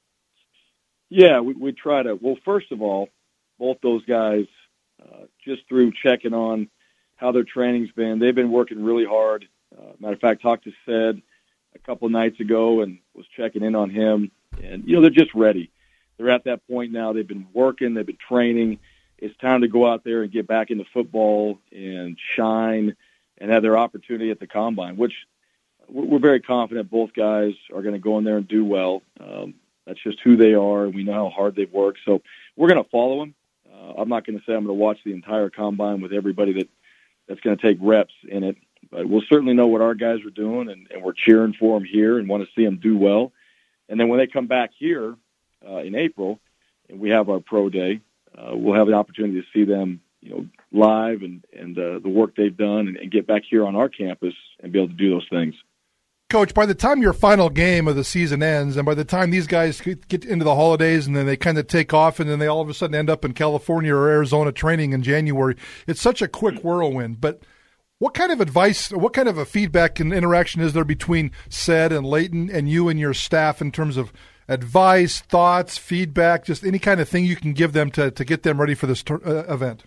Yeah, we, we try to. Well, first of all, both those guys, uh, just through checking on how their training's been. They've been working really hard. Uh, matter of fact, talked to Ced a couple nights ago and was checking in on him. And, you know, they're just ready. They're at that point now. They've been working. They've been training. It's time to go out there and get back into football and shine and have their opportunity at the Combine, which we're very confident both guys are going to go in there and do well. Um, that's just who they are, and we know how hard they've worked. So we're going to follow them. Uh, I'm not going to say I'm going to watch the entire Combine with everybody that, that's going to take reps in it, but we'll certainly know what our guys are doing, and, and we're cheering for them here and want to see them do well. And then when they come back here uh, in April and we have our pro day, uh, we'll have an opportunity to see them, you know, live and, and uh, the work they've done and, and get back here on our campus and be able to do those things. Coach, by the time your final game of the season ends and by the time these guys get into the holidays and then they kind of take off and then they all of a sudden end up in California or Arizona training in January, it's such a quick whirlwind. But what kind of advice, what kind of a feedback and interaction is there between Ced and Leighton and you and your staff in terms of advice, thoughts, feedback, just any kind of thing you can give them to, to get them ready for this ter- uh, event?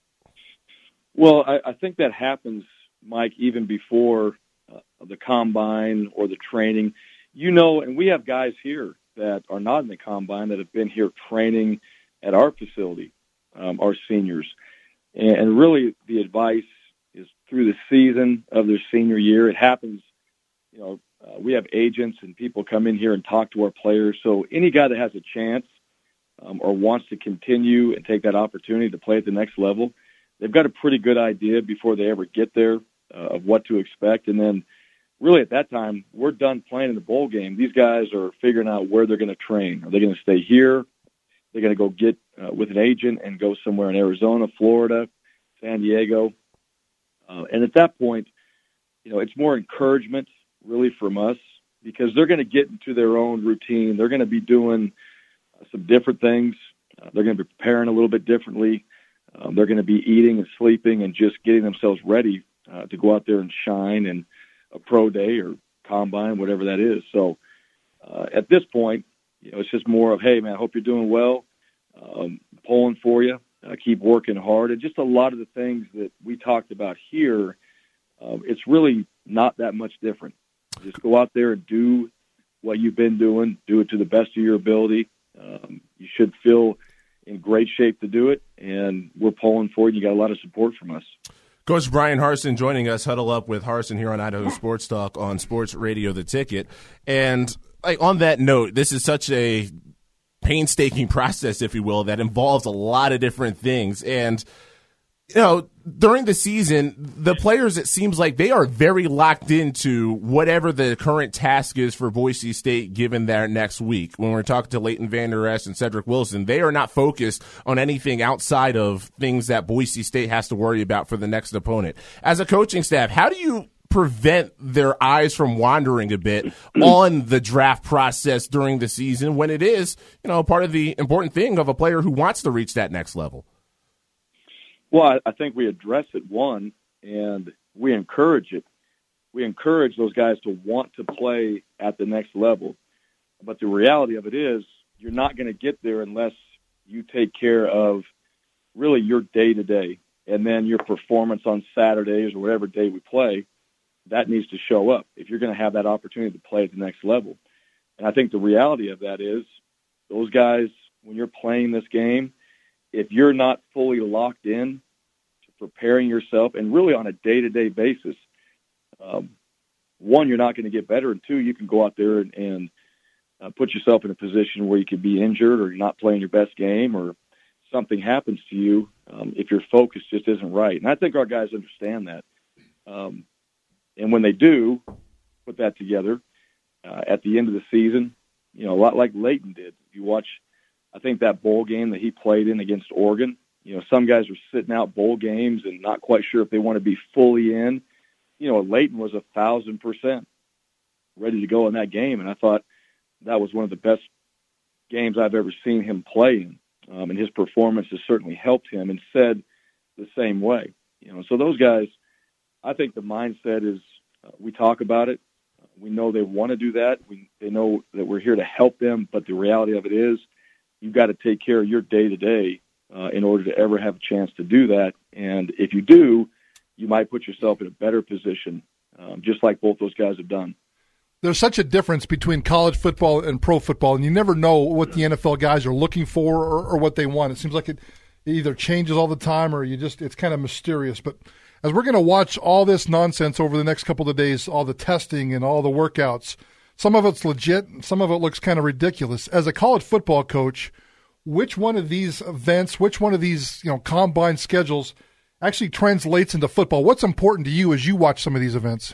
Well, I, I think that happens, Mike, even before uh, the Combine or the training. You know, and we have guys here that are not in the Combine that have been here training at our facility, um, our seniors. And, and really the advice is through the season of their senior year. It happens, you know, uh, we have agents and people come in here and talk to our players. So any guy that has a chance um, or wants to continue and take that opportunity to play at the next level, they've got a pretty good idea before they ever get there uh, of what to expect. And then really at that time, we're done playing in the bowl game. These guys are figuring out where they're going to train. Are they going to stay here? They're going to go get uh, with an agent and go somewhere in Arizona, Florida, San Diego. Uh, and at that point, you know, it's more encouragement really from us because they're going to get into their own routine. They're going to be doing uh, some different things. Uh, they're going to be preparing a little bit differently. Um, they're going to be eating and sleeping and just getting themselves ready uh, to go out there and shine in a pro day or combine, whatever that is. So uh, at this point, you know, it's just more of, hey, man, I hope you're doing well. Um, pulling for you. Uh, keep working hard. And just a lot of the things that we talked about here, uh, it's really not that much different. Just go out there and do what you've been doing. Do it to the best of your ability. Um, you should feel in great shape to do it, and we're pulling for it. You got a lot of support from us. Coach Bryan Harsin joining us, Huddle Up with Harsin here on Idaho Sports Talk on Sports Radio The Ticket. And like on that note, this is such a painstaking process, if you will, that involves a lot of different things. And, you know, during the season, the players, it seems like they are very locked into whatever the current task is for Boise State given their next week. When we're talking to Leighton Vander Esch and Cedric Wilson, they are not focused on anything outside of things that Boise State has to worry about for the next opponent. As a coaching staff, how do you prevent their eyes from wandering a bit on the draft process during the season when it is, you know, part of the important thing of a player who wants to reach that next level? Well, I think we address it, one, and we encourage it. We encourage those guys to want to play at the next level. But the reality of it is you're not going to get there unless you take care of really your day-to-day. And then your performance on Saturdays or whatever day we play, that needs to show up if you're going to have that opportunity to play at the next level. And I think the reality of that is those guys, when you're playing this game, if you're not fully locked in to preparing yourself and really on a day-to-day basis, um, one, you're not going to get better, and two, you can go out there and, and uh, put yourself in a position where you could be injured or you're not playing your best game or something happens to you um, if your focus just isn't right. And I think our guys understand that. Um, and when they do put that together uh, at the end of the season, you know, a lot like Leighton did. If you watch, I think, that bowl game that he played in against Oregon, you know, some guys are sitting out bowl games and not quite sure if they want to be fully in. You know, Leighton was a thousand percent ready to go in that game. And I thought that was one of the best games I've ever seen him play in. Um, and his performance has certainly helped him, and Ced the same way. You know, so those guys, I think the mindset is uh, we talk about it. Uh, we know they want to do that. We, they know that we're here to help them, but the reality of it is you've got to take care of your day-to-day uh, in order to ever have a chance to do that. And if you do, you might put yourself in a better position, um, just like both those guys have done. There's such a difference between college football and pro football, and you never know what the N F L guys are looking for or, or what they want. It seems like it, it either changes all the time or you just it's kind of mysterious. But as we're going to watch all this nonsense over the next couple of days, all the testing and all the workouts, some of it's legit, some of it looks kind of ridiculous. As a college football coach, which one of these events, which one of these you know combined schedules actually translates into football? What's important to you as you watch some of these events?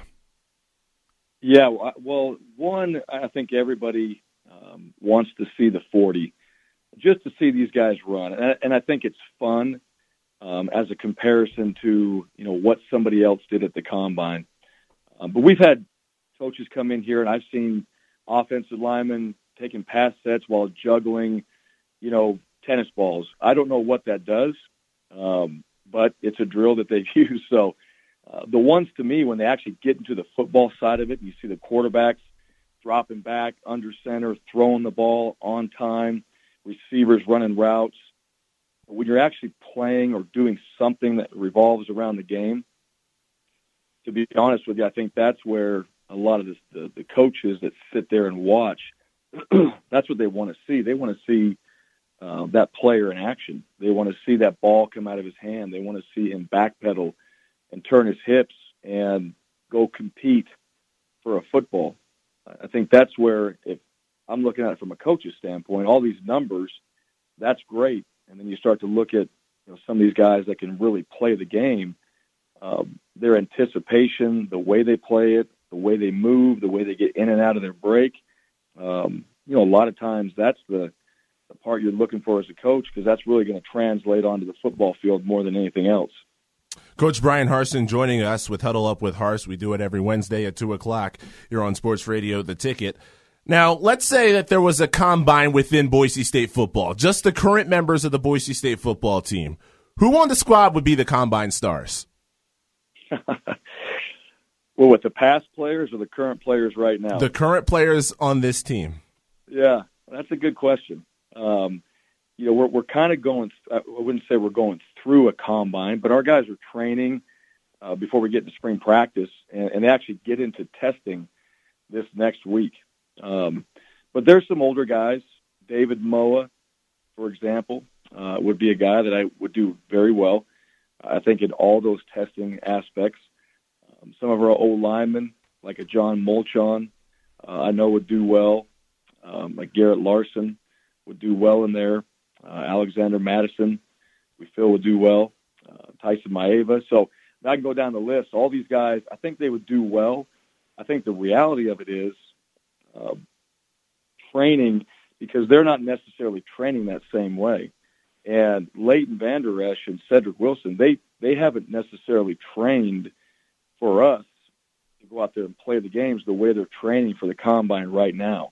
Yeah, well, one, I think everybody um, wants to see the forty, just to see these guys run. And I, and I think it's fun um, as a comparison to, you know, what somebody else did at the Combine. Um, but we've had coaches come in here, and I've seen offensive linemen taking pass sets while juggling, you know, tennis balls. I don't know what that does, um, but it's a drill that they've used. So, Uh, the ones to me, when they actually get into the football side of it, you see the quarterbacks dropping back, under center, throwing the ball on time, receivers running routes. But when you're actually playing or doing something that revolves around the game, to be honest with you, I think that's where a lot of this, the, the coaches that sit there and watch, that's what they want to see. They want to see uh, that player in action. They want to see that ball come out of his hand. They want to see him backpedal and turn his hips and go compete for a football. I think that's where, if I'm looking at it from a coach's standpoint, all these numbers, that's great. And then you start to look at you know, some of these guys that can really play the game, um, their anticipation, the way they play it, the way they move, the way they get in and out of their break. Um, you know, a lot of times that's the, the part you're looking for as a coach, because that's really going to translate onto the football field more than anything else. Coach Bryan Harsin joining us with Huddle Up with Hars. We do it every Wednesday at two o'clock here on Sports Radio The Ticket. Now, let's say that there was a combine within Boise State football, just the current members of the Boise State football team. Who on the squad would be the combine stars? Well, with the past players or the current players right now? The current players on this team. Yeah, that's a good question. Um, you know, we're we're kind of going, I wouldn't say we're going through a combine, but our guys are training uh, before we get into spring practice, and, and they actually get into testing this next week. Um, but there's some older guys. David Moa, for example, uh, would be a guy that I would do very well, I think, in all those testing aspects. Um, some of our old linemen, like a John Molchon, uh, I know would do well. Um, like Garrett Larson would do well in there. Uh, Alexander Madison, we feel would do well. Uh, Tyson Maeva. So I can go down the list. All these guys, I think they would do well. I think the reality of it is uh, training, because they're not necessarily training that same way. And Leighton Vander Esch and Cedric Wilson, they, they haven't necessarily trained for us to go out there and play the games the way they're training for the combine right now.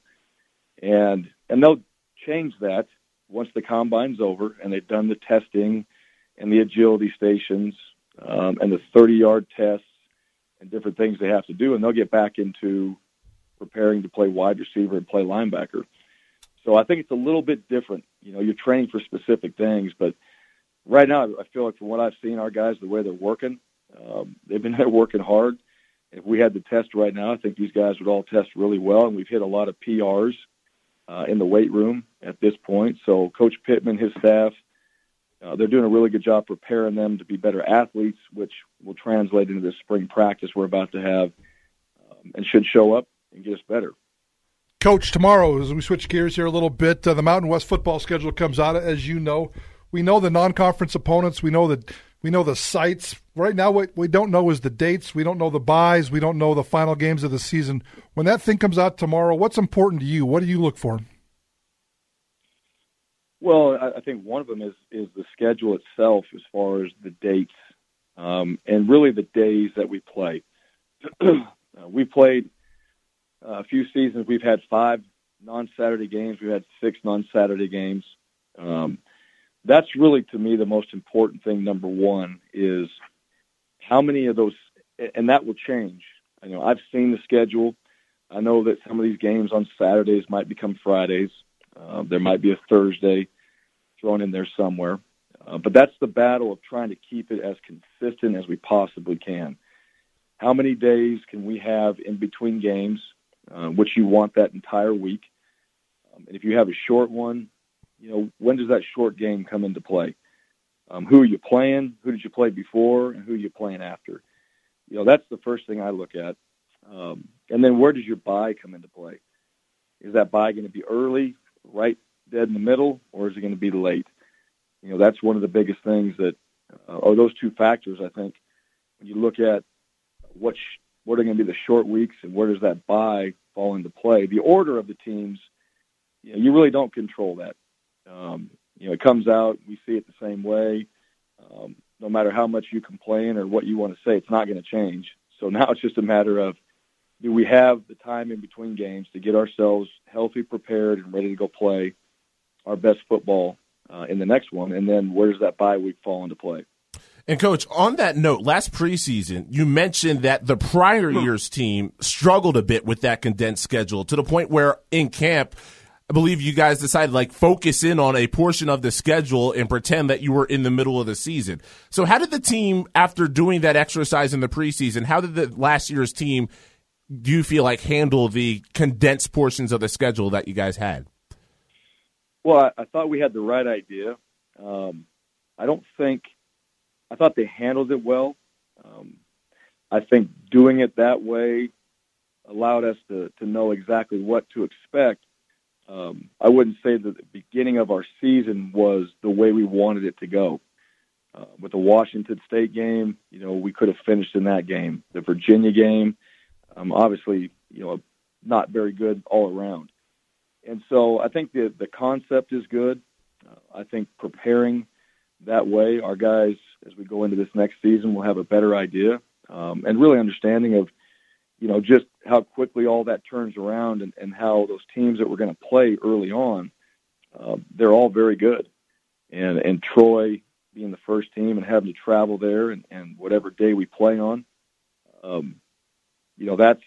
And and they'll change that once the combine's over and they've done the testing and the agility stations um, and the thirty-yard tests and different things they have to do, and they'll get back into preparing to play wide receiver and play linebacker. So I think it's a little bit different. You know, you're training for specific things, but right now I feel like from what I've seen, our guys, the way they're working, um, they've been there working hard. If we had the test right now, I think these guys would all test really well, and we've hit a lot of P Rs uh, in the weight room at this point. So Coach Pittman, his staff, uh, they're doing a really good job preparing them to be better athletes, which will translate into this spring practice we're about to have um, and should show up and get us better. Coach, tomorrow, as we switch gears here a little bit, uh, the Mountain West football schedule comes out, as you know. We know the non-conference opponents. We know the we know the sites. Right now, what we don't know is the dates. We don't know the buys. We don't know the final games of the season. When that thing comes out tomorrow, what's important to you? What do you look for? Well, I think one of them is is the schedule itself, as far as the dates um, and really the days that we play. uh, we played uh, a few seasons. We've had five non-Saturday games. We've had six non-Saturday games. Um, that's really, to me, the most important thing. Number one is how many of those, and that will change. I know I've seen the schedule. I know that some of these games on Saturdays might become Fridays. Uh, there might be a Thursday thrown in there somewhere. Uh, but that's the battle of trying to keep it as consistent as we possibly can. How many days can we have in between games, uh, which you want that entire week? Um, and if you have a short one, you know, when does that short game come into play? Um, who are you playing? Who did you play before? And who are you playing after? You know, that's the first thing I look at. Um, and then where does your bye come into play? Is that bye going to be early, right dead in the middle, or is it going to be late? You know, that's one of the biggest things that, uh, or those two factors, I think, when you look at what, sh- what are going to be the short weeks and where does that bye fall into play. The order of the teams, you know, you really don't control that. Um, you know, it comes out, we see it the same way. Um, no matter how much you complain or what you want to say, it's not going to change. So now it's just a matter of, do we have the time in between games to get ourselves healthy, prepared, and ready to go play our best football uh, in the next one? And then where does that bye week fall into play? And, Coach, on that note, last preseason, you mentioned that the prior year's team struggled a bit with that condensed schedule to the point where in camp, I believe you guys decided, like, focus in on a portion of the schedule and pretend that you were in the middle of the season. So how did the team, after doing that exercise in the preseason, how did the last year's team, do you feel like, handle the condensed portions of the schedule that you guys had? Well, I, I thought we had the right idea. Um, I don't think – I thought they handled it well. Um, I think doing it that way allowed us to, to know exactly what to expect. Um, I wouldn't say that the beginning of our season was the way we wanted it to go. Uh, with the Washington State game, you know, we could have finished in that game. The Virginia game, um, obviously, you know, not very good all around. And so I think the the concept is good. Uh, I think preparing that way, our guys, as we go into this next season, will have a better idea um, and really understanding of, you know, just how quickly all that turns around and, and how those teams that we're going to play early on, uh, they're all very good. And and Troy being the first team and having to travel there and, and whatever day we play on, um, you know, that's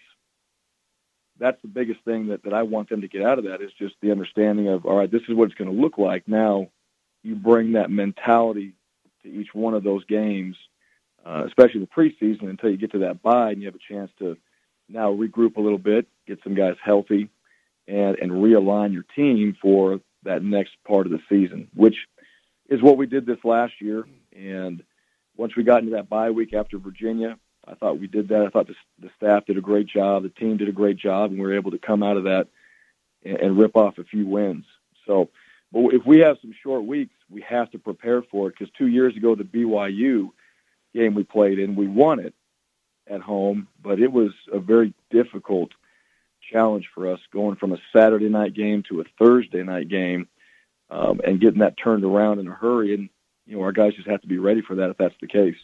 that's the biggest thing that, that I want them to get out of that is just the understanding of, all right, this is what it's going to look like. Now you bring that mentality to each one of those games, uh, especially the preseason, until you get to that bye and you have a chance to now regroup a little bit, get some guys healthy, and, and realign your team for that next part of the season, which is what we did this last year. And once we got into that bye week after Virginia, I thought we did that. I thought the, the staff did a great job. The team did a great job, and we were able to come out of that and, and rip off a few wins. So, but if we have some short weeks, we have to prepare for it because two years ago, the B Y U game we played in, we won it at home, but it was a very difficult challenge for us going from a Saturday night game to a Thursday night game um, and getting that turned around in a hurry. And, you know, our guys just have to be ready for that if that's the case.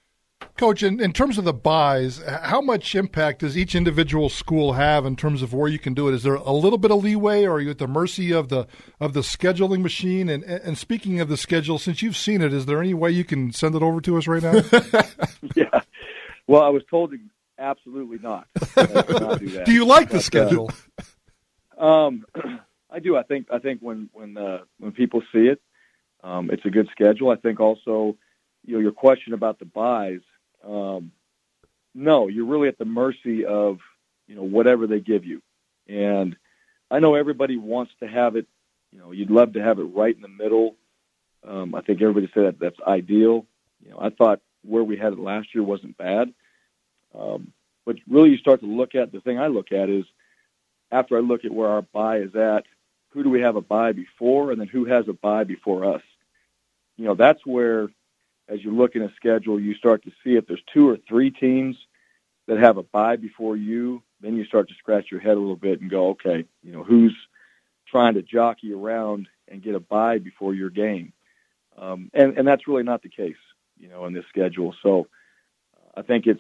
Coach, in, in terms of the buys, how much impact does each individual school have in terms of where you can do it? Is there a little bit of leeway, or are you at the mercy of the of the scheduling machine? And and speaking of the schedule, since you've seen it, is there any way you can send it over to us right now? Yeah. Well, I was told to absolutely not. I could not do that. Do you like the but, schedule? Uh, um, I do. I think. I think when when uh, when people see it, um, it's a good schedule. I think also, you know, your question about the buys. Um, no, you're really at the mercy of, you know, whatever they give you. And I know everybody wants to have it, you know, you'd love to have it right in the middle. Um, I think everybody said that that's ideal. You know, I thought where we had it last year wasn't bad. Um, but really you start to look at, the thing I look at is after I look at where our buy is at, who do we have a buy before, and then who has a buy before us? You know, that's where, as you look in a schedule, you start to see if there's two or three teams that have a bye before you, then you start to scratch your head a little bit and go, okay, you know, who's trying to jockey around and get a bye before your game? Um, and, and that's really not the case, you know, in this schedule. So uh, I think it's,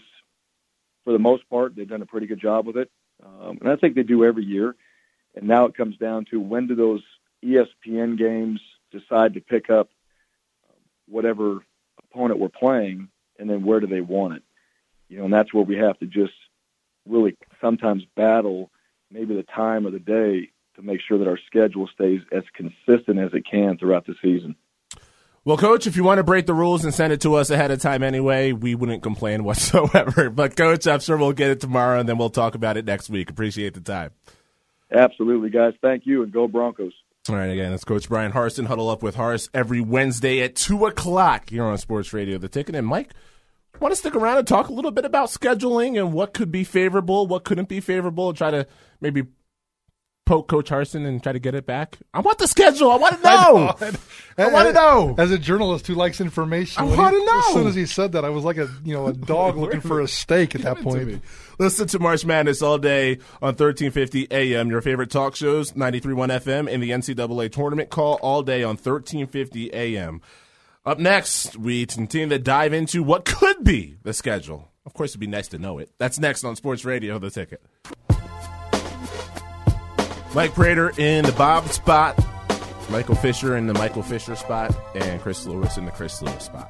for the most part, they've done a pretty good job with it. Um, and I think they do every year. And now it comes down to when do those E S P N games decide to pick up whatever opponent we're playing, and then where do they want it? You know, and that's where we have to just really sometimes battle maybe the time of the day to make sure that our schedule stays as consistent as it can throughout the season. Well, Coach, if you want to break the rules and send it to us ahead of time anyway, we wouldn't complain whatsoever. But, Coach, I'm sure we'll get it tomorrow, and then we'll talk about it next week. Appreciate the time. Absolutely, guys. Thank you, and go Broncos. All right, again, it's Coach Brian Harsin. Huddle Up with Hars every Wednesday at two o'clock here on Sports Radio The Ticket. And, Mike, want to stick around and talk a little bit about scheduling and what could be favorable, what couldn't be favorable, and try to maybe poke Coach Harsin and try to get it back? I want the schedule. I want to know. I, know. I want to know. As a journalist who likes information, I want to know. As soon as he said that, I was like a you know a dog looking for a steak at that point. Listen to March Madness all day on thirteen fifty A M. Your favorite talk shows, ninety-three point one F M, and the N C double A Tournament Call all day on thirteen fifty A M. Up next, we continue to dive into what could be the schedule. Of course, it'd be nice to know it. That's next on Sports Radio The Ticket. Mike Prater in the Bob spot, Michael Fisher in the Michael Fisher spot, and Chris Lewis in the Chris Lewis spot.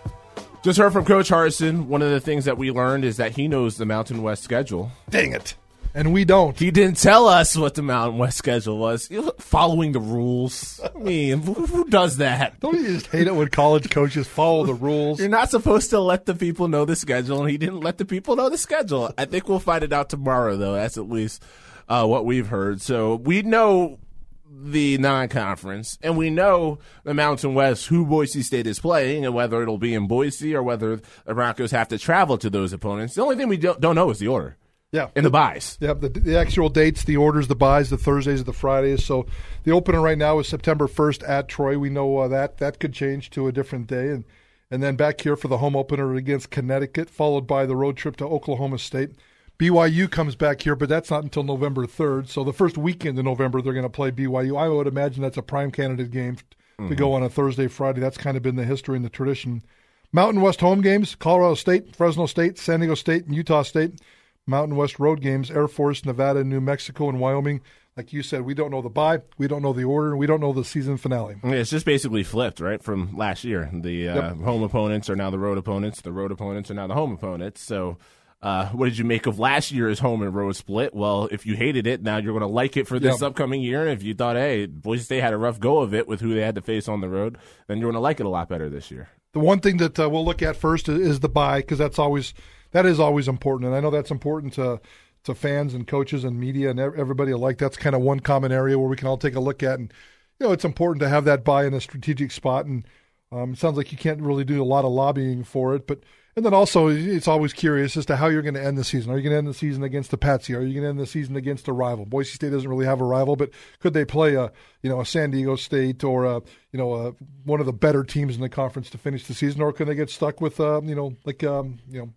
Just heard from Coach Harsin. One of the things that we learned is that he knows the Mountain West schedule. Dang it. And we don't. He didn't tell us what the Mountain West schedule was. Following the rules. I mean, who does that? Don't you just hate it when college coaches follow the rules? You're not supposed to let the people know the schedule, and he didn't let the people know the schedule. I think we'll find it out tomorrow, though. That's at least uh, what we've heard. So we know the non-conference, and we know the Mountain West, who Boise State is playing, and whether it'll be in Boise or whether the Broncos have to travel to those opponents. The only thing we don't, don't know is the order. Yeah, in the buys. Yeah, the, the actual dates, the orders, the buys, the Thursdays, the Fridays. So the opener right now is September first at Troy. We know uh, that that could change to a different day, and and then back here for the home opener against Connecticut, followed by the road trip to Oklahoma State. B Y U comes back here, but that's not until November third. So the first weekend in November, they're going to play B Y U. I would imagine that's a prime candidate game mm-hmm. to go on a Thursday, Friday. That's kind of been the history and the tradition. Mountain West home games: Colorado State, Fresno State, San Diego State, and Utah State. Mountain West road games: Air Force, Nevada, New Mexico, and Wyoming. Like you said, we don't know the bye, we don't know the order, and we don't know the season finale. Yeah, it's just basically flipped, right, from last year. The uh, yep. home opponents are now the road opponents. The road opponents are now the home opponents. So uh, what did you make of last year's home and road split? Well, if you hated it, now you're going to like it for this yep. upcoming year. And if you thought, hey, Boise State had a rough go of it with who they had to face on the road, then you're going to like it a lot better this year. The one thing that uh, we'll look at first is the bye, because that's always that is always important, and I know that's important to to fans and coaches and media and everybody alike. That's kind of one common area where we can all take a look at, and you know it's important to have that bye in a strategic spot. And um, it sounds like you can't really do a lot of lobbying for it, but and then also it's always curious as to how you're going to end the season. Are you going to end the season against the Patsy? Are you going to end the season against a rival? Boise State doesn't really have a rival, but could they play a you know a San Diego State or a you know a, one of the better teams in the conference to finish the season, or can they get stuck with uh, you know like um, you know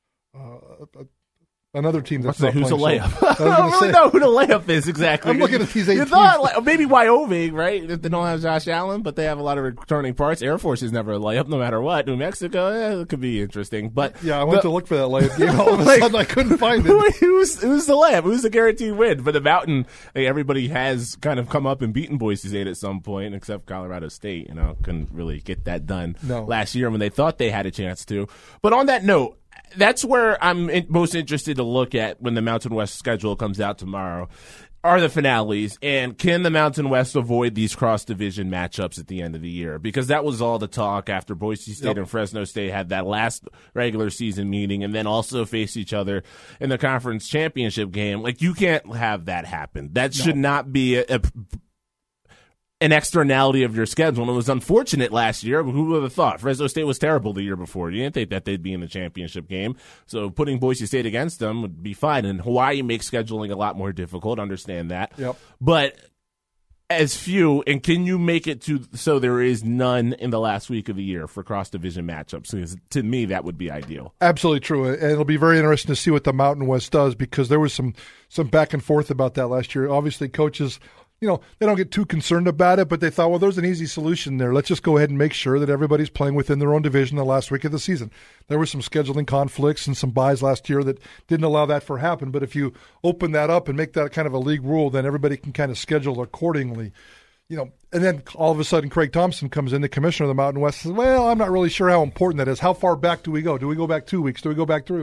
uh, uh, another team that's not who's playing? a layup? So, I don't really say, know who the layup is exactly. I'm looking at these eight you teams. Thought, like, maybe Wyoming, right? They don't have Josh Allen, but they have a lot of returning parts. Air Force is never a layup, no matter what. New Mexico, eh, it could be interesting. But yeah, I went the, to look for that layup game. All of a like, sudden, I couldn't find it. Who's, who's the layup? Who's the guaranteed win? But the Mountain, like, everybody has kind of come up and beaten Boise State at some point, except Colorado State. You know, couldn't really get that done no. last year when they thought they had a chance to. But on that note, that's where I'm in, most interested to look at when the Mountain West schedule comes out tomorrow, are the finales, and can the Mountain West avoid these cross-division matchups at the end of the year? Because that was all the talk after Boise State yep. and Fresno State had that last regular season meeting and then also faced each other in the conference championship game. Like, you can't have that happen. That no. should not be a, a an externality of your schedule. And it was unfortunate last year. Who would have thought? Fresno State was terrible the year before. You didn't think that they'd be in the championship game. So putting Boise State against them would be fine. And Hawaii makes scheduling a lot more difficult. Understand that. Yep. But as few, and can you make it to so there is none in the last week of the year for cross-division matchups? Because to me, that would be ideal. Absolutely true. And it'll be very interesting to see what the Mountain West does, because there was some, some back and forth about that last year. Obviously, coaches, you know, they don't get too concerned about it, but they thought, well, there's an easy solution there. Let's just go ahead and make sure that everybody's playing within their own division the last week of the season. There were some scheduling conflicts and some buys last year that didn't allow that for happen. But if you open that up and make that kind of a league rule, then everybody can kind of schedule accordingly. You know, and then all of a sudden Craig Thompson comes in, the commissioner of the Mountain West, says, well, I'm not really sure how important that is. How far back do we go? Do we go back two weeks? Do we go back three weeks?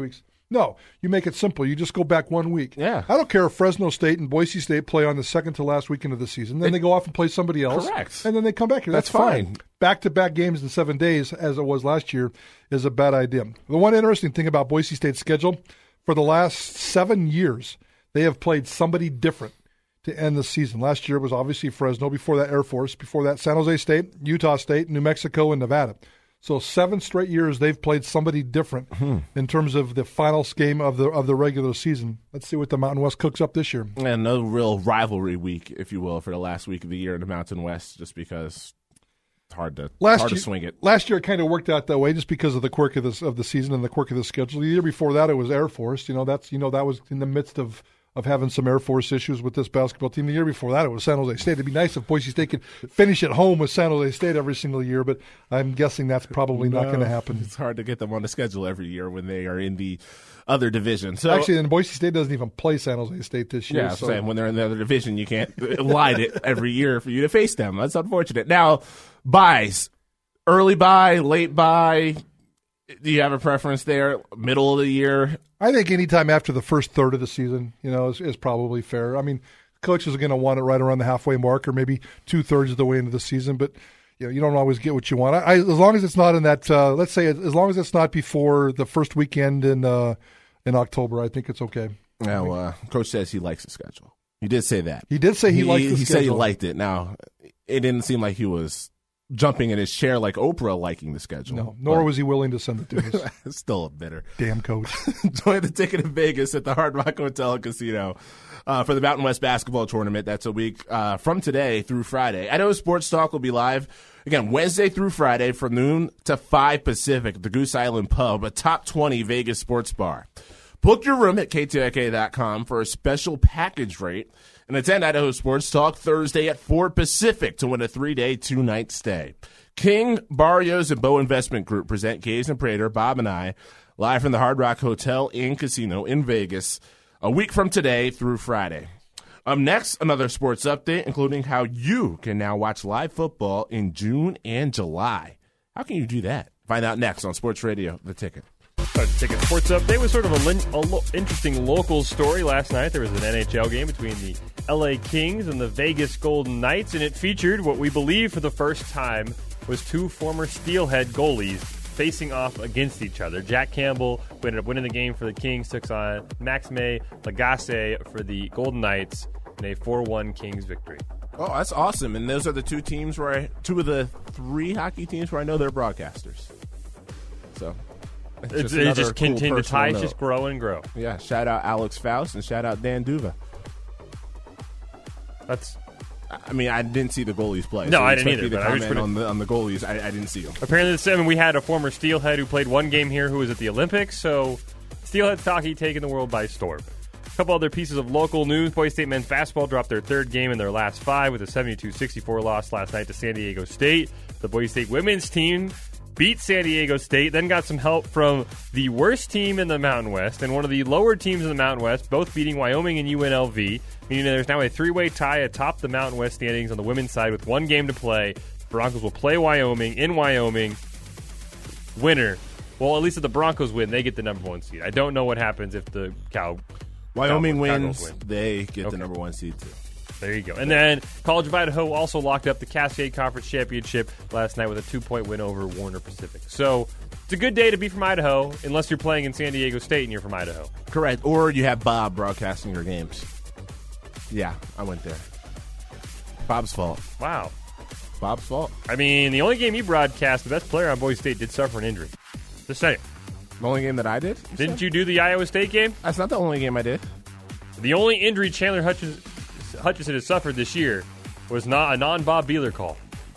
No, you make it simple. You just go back one week. Yeah. I don't care if Fresno State and Boise State play on the second to last weekend of the season. Then It- they go off and play somebody else. Correct. And then they come back here. That's, That's fine. Back-to-back games in seven days, as it was last year, is a bad idea. The one interesting thing about Boise State's schedule, for the last seven years, they have played somebody different to end the season. Last year was obviously Fresno. Before that, Air Force. Before that, San Jose State, Utah State, New Mexico, and Nevada. So seven straight years they've played somebody different hmm. in terms of the final game of the of the regular season. Let's see what the Mountain West cooks up this year. And no real rivalry week, if you will, for the last week of the year in the Mountain West, just because it's hard to Last hard year, to swing it. Last year it kind of worked out that way just because of the quirk of this of the season and the quirk of the schedule. The year before that it was Air Force. You know that's you know that was in the midst of. of having some Air Force issues with this basketball team. The year before that, it was San Jose State. It'd be nice if Boise State could finish at home with San Jose State every single year, but I'm guessing that's probably no, not going to happen. It's hard to get them on the schedule every year when they are in the other division. So actually, and Boise State doesn't even play San Jose State this year. Yeah, I'm so. saying when they're in the other division, you can't line it every year for you to face them. That's unfortunate. Now, buys. Early buy, late buy. Do you have a preference there? Middle of the year? I think anytime after the first third of the season, you know, is, is probably fair. I mean, coaches are going to want it right around the halfway mark or maybe two-thirds of the way into the season, but you know, you don't always get what you want. I, I, as long as it's not in that, uh, let's say, as long as it's not before the first weekend in uh, in October, I think it's okay. Now, uh, Coach says he likes the schedule. He did say that. He did say he, he liked the he schedule. He said he liked it. Now, it didn't seem like he was jumping in his chair like Oprah liking the schedule. No, nor was he willing to send it to us. Still a bitter. Damn coach. Enjoy the ticket in Vegas at the Hard Rock Hotel and Casino uh, for the Mountain West Basketball Tournament. That's a week uh, from today through Friday. I know Sports Talk will be live, again, Wednesday through Friday from noon to five Pacific at the Goose Island Pub, a top twenty Vegas sports bar. Book your room at K T I K dot com for a special package rate and attend Idaho Sports Talk Thursday at four Pacific to win a three-day, two-night stay. King, Barrios, and Bow Investment Group present Gaze and Prater, Bob and I, live from the Hard Rock Hotel and Casino in Vegas a week from today through Friday. Up next, another sports update, including how you can now watch live football in June and July. How can you do that? Find out next on Sports Radio, The Ticket. The Ticket Sports Update was sort of a, lin- a lo- interesting local story last night. There was an N H L game between the L A Kings and the Vegas Golden Knights, and it featured what we believe for the first time was two former Steelhead goalies facing off against each other. Jack Campbell, who ended up winning the game for the Kings, took on Maxime Lagacé for the Golden Knights in a four one Kings victory. Oh, that's awesome. And those are the two teams where I, two of the three hockey teams where I know they're broadcasters. So it's, it's just, just cool continue, the ties note. Just grow and grow. Yeah, shout out Alex Faust and shout out Dan Duva. That's I mean, I didn't see the goalies play. No, so I didn't either. To but comment I was on the on the goalies, I, I didn't see them. Apparently, the seven we had a former Steelhead who played one game here, who was at the Olympics. So, Steelhead hockey taking the world by storm. A couple other pieces of local news: Boise State men's basketball dropped their third game in their last five with a seventy-two sixty-four loss last night to San Diego State. The Boise State women's team beat San Diego State, then got some help from the worst team in the Mountain West and one of the lower teams in the Mountain West, both beating Wyoming and U N L V, meaning there's now a three-way tie atop the Mountain West standings on the women's side with one game to play. Broncos will play Wyoming in Wyoming. Winner. Well, at least if the Broncos win, they get the number one seed. I don't know what happens if the Cow Wyoming Cow, wins, win. they get okay. the number one seed too. There you go. And then College of Idaho also locked up the Cascade Conference Championship last night with a two-point win over Warner Pacific. So it's a good day to be from Idaho, unless you're playing in San Diego State and you're from Idaho. Correct. Or you have Bob broadcasting your games. Yeah, I went there. Bob's fault. Wow. Bob's fault. I mean, the only game you broadcast, the best player on Boise State did suffer an injury. Just saying. The only game that I did? You Didn't said? you do the Iowa State game? That's not the only game I did. The only injury Chandler Hutchins, Hutchinson has suffered this year was not a non-Bob Beeler call.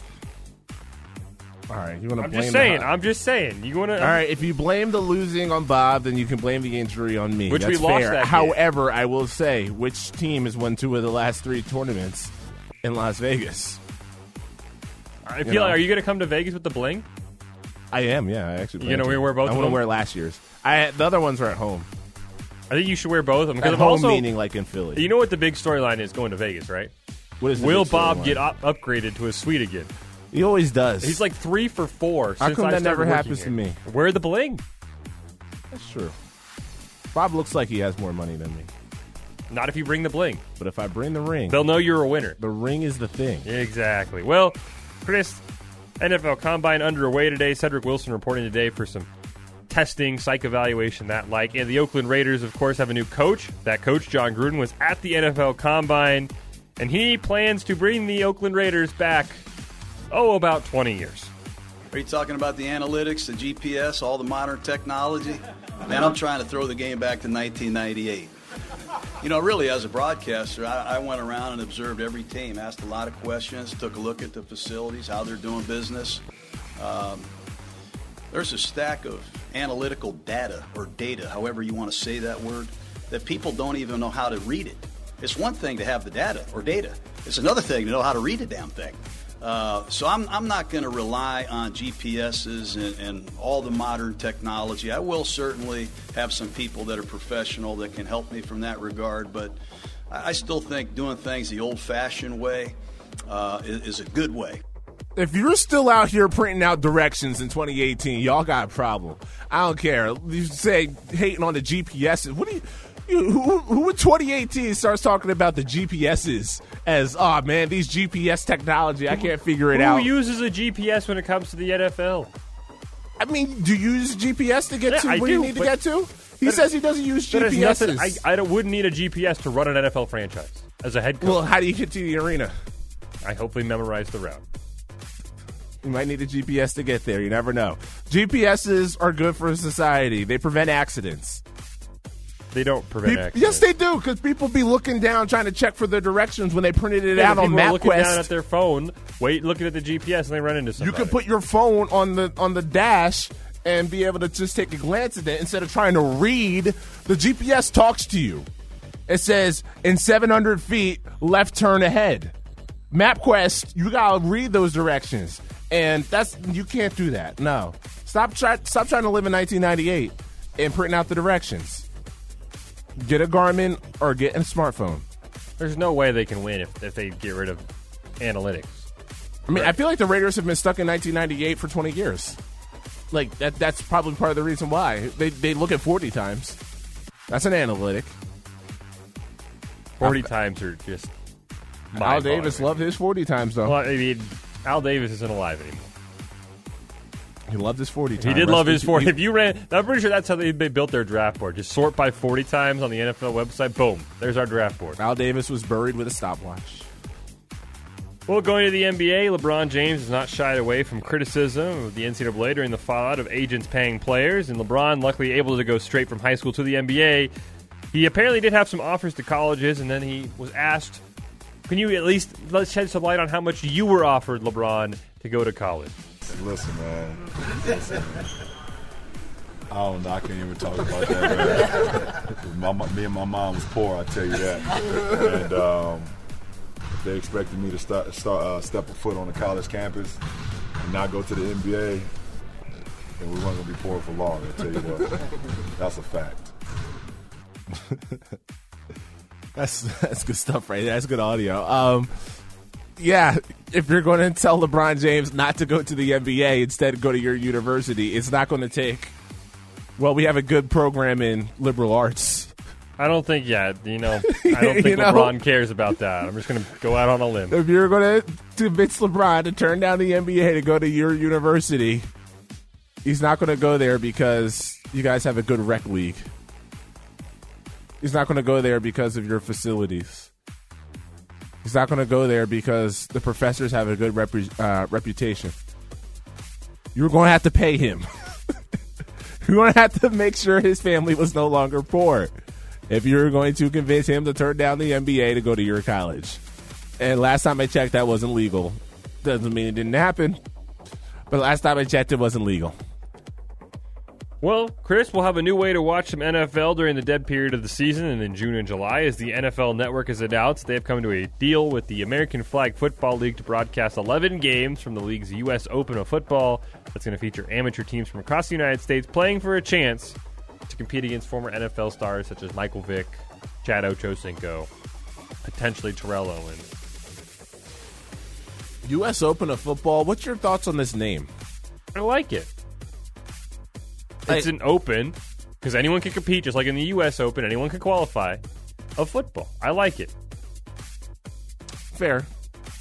All right, you want to I'm blame just saying. the, I'm just saying. You want to? All right, if you blame the losing on Bob, then you can blame the injury on me. Which That's we lost fair. that game. However, I will say, which team has won two of the last three tournaments in Las Vegas? I feel. Like, are you going to come to Vegas with the bling? I am. Yeah, I actually. You going to wear both? I want to wear last year's. I the other ones are at home. I think you should wear both of them. At home, also, meaning like in Philly. You know what the big storyline is going to Vegas, right? What is the Will big Bob storyline? get up- upgraded to a suite again? He always does. He's like three for four. How since come I that never started happens working to here. me? Wear the bling. That's true. Bob looks like he has more money than me. Not if you bring the bling. But if I bring the ring, they'll know you're a winner. The ring is the thing. Exactly. Well, Chris, N F L Combine underway today. Cedric Wilson reporting today for some testing, psych evaluation, that like. And the Oakland Raiders, of course, have a new coach. That coach, John Gruden, was at the N F L Combine, and he plans to bring the Oakland Raiders back, oh, about twenty years. Are you talking about the analytics, the G P S, all the modern technology? Man, I'm trying to throw the game back to nineteen ninety-eight. You know, really, as a broadcaster, I, I went around and observed every team, asked a lot of questions, took a look at the facilities, how they're doing business. Um, there's a stack of analytical data, or data, however you want to say that word, that people don't even know how to read it. It's one thing to have the data, or data. It's another thing to know how to read the damn thing. Uh, so I'm, I'm not going to rely on G P S's and, and all the modern technology. I will certainly have some people that are professional that can help me from that regard, but I, I still think doing things the old-fashioned way uh, is, is a good way. If you're still out here printing out directions in twenty eighteen, y'all got a problem. I don't care. You say hating on the G P S's. What do you... You, who, who in twenty eighteen starts talking about the G P S's as, oh, man, these G P S technology, I can't figure it who out. Who uses a G P S when it comes to the N F L? I mean, do you use G P S to get yeah, to I where do, you need to get to? He says he doesn't use G P S's. Nothing, I, I don't, wouldn't need a G P S to run an N F L franchise as a head coach. Well, how do you get to the arena? I hopefully memorize the route. You might need a G P S to get there. You never know. G P S's are good for society. They prevent accidents. They don't prevent accidents. Yes, they do, because people be looking down trying to check for their directions when they printed it yeah, out on MapQuest. Looking down at MapQuest. their phone, wait, looking at the G P S, and they run into somebody. You can put your phone on the on the dash and be able to just take a glance at it instead of trying to read. The G P S talks to you. It says, in seven hundred feet, left turn ahead. MapQuest, you got to read those directions. And that's you can't do that. No. Stop, try, stop trying to live in nineteen ninety-eight and printing out the directions. Get a Garmin or get a smartphone. There's no way they can win if, if they get rid of analytics. I mean, right. I feel like the Raiders have been stuck in nineteen ninety-eight for twenty years. Like, that. that's probably part of the reason why. They they look at forty times. That's an analytic. forty I, times are just Al Davis loved his forty times, though. Well, I mean, Al Davis isn't alive anymore. He loved his forty times. He did love his forty. If you ran, I'm pretty sure that's how they, they built their draft board. Just sort by forty times on the N F L website. Boom. There's our draft board. Al Davis was buried with a stopwatch. Well, going to the N B A, LeBron James has not shied away from criticism of the N C double A during the fallout of agents paying players. And LeBron, luckily able to go straight from high school to the N B A. He apparently did have some offers to colleges, and then he was asked, can you at least let's shed some light on how much you were offered, LeBron, to go to college? Listen, man. I don't know. I can't even talk about that, man. My, me and my mom was poor, I tell you that. And um, they expected me to start, start uh, step a foot on the college campus and not go to the N B A. And we weren't going to be poor for long, I tell you what. That's a fact. that's that's good stuff right there. That's good audio. Um, yeah, if you're going to tell LeBron James not to go to the N B A, instead go to your university, it's not going to take, well, we have a good program in liberal arts. I don't think yet. You know, I don't think you know? LeBron cares about that. I'm just going to go out on a limb. If you're going to convince LeBron to turn down the N B A to go to your university, he's not going to go there because you guys have a good rec league. He's not going to go there because of your facilities. He's not going to go there because the professors have a good rep- uh, reputation. You're going to have to pay him. You're going to have to make sure his family was no longer poor if you're going to convince him to turn down the N B A to go to your college. And last time I checked, that wasn't legal. Doesn't mean it didn't happen, but last time I checked, it wasn't legal. Well, Chris, we'll have a new way to watch some N F L during the dead period of the season and in June and July, as the N F L Network has announced they have come to a deal with the American Flag Football League to broadcast eleven games from the league's U S Open of Football. That's going to feature amateur teams from across the United States playing for a chance to compete against former N F L stars such as Michael Vick, Chad Ochocinco, potentially Terrell Owens. U S Open of Football, what's your thoughts on this name? I like it. It's I, an open. Because anyone can compete, just like in the U S Open. Anyone can qualify of football. I like it. Fair.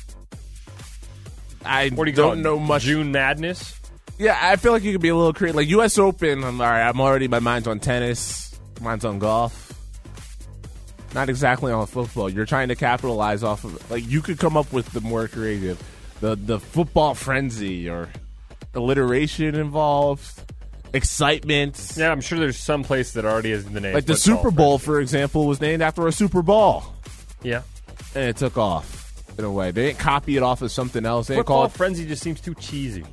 I what do you don't know much. June Madness? Yeah, I feel like you could be a little creative. Like U S Open, I'm all right. I'm already, my mind's on tennis. Mine's on golf. Not exactly on football. You're trying to capitalize off of it. Like, you could come up with the more creative, the the football frenzy or alliteration involved, excitement. Yeah, I'm sure there's some place that already has the name. Like the Super Bowl, frenzy. For example, was named after a Super Bowl. Yeah. And it took off in a way. They didn't copy it off of something else. They football called frenzy just seems too cheesy.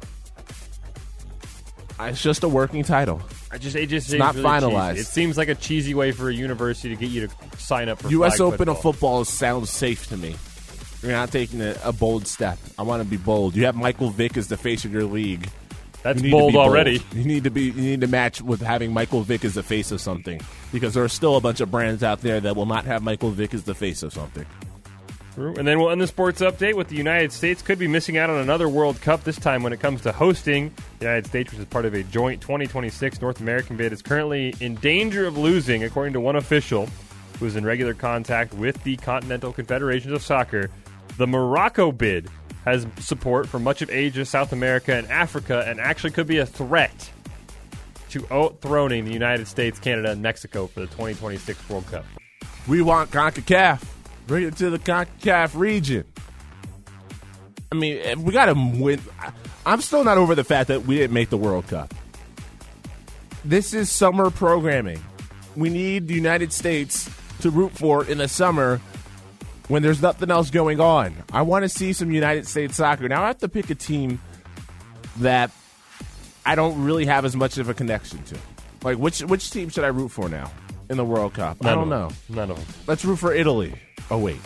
It's just a working title. I just it just it's not really finalized. Cheesy. It seems like a cheesy way for a university to get you to sign up for U S flag Open football. of football sounds safe to me. You're not taking a, a bold step. I want to be bold. You have Michael Vick as the face of your league. That's you bold, bold already. You need to be. You need to match with having Michael Vick as the face of something, because there are still a bunch of brands out there that will not have Michael Vick as the face of something. And then we'll end the sports update with the United States could be missing out on another World Cup, this time when it comes to hosting. The United States, which is part of a joint twenty twenty-six North American bid, is currently in danger of losing, according to one official who is in regular contact with the Continental Confederations of Soccer. The Morocco bid has support from much of Asia, South America, and Africa, and actually could be a threat to outthroning the United States, Canada, and Mexico for the twenty twenty-six World Cup. We want CONCACAF. Bring it to the CONCACAF region. I mean, we got to win. I'm still not over the fact that we didn't make the World Cup. This is summer programming. We need the United States to root for in the summer when there's nothing else going on. I want to see some United States soccer. Now, I have to pick a team that I don't really have as much of a connection to. Like, which which team should I root for now in the World Cup? None I don't of know. None of them. Let's root for Italy. Oh, wait.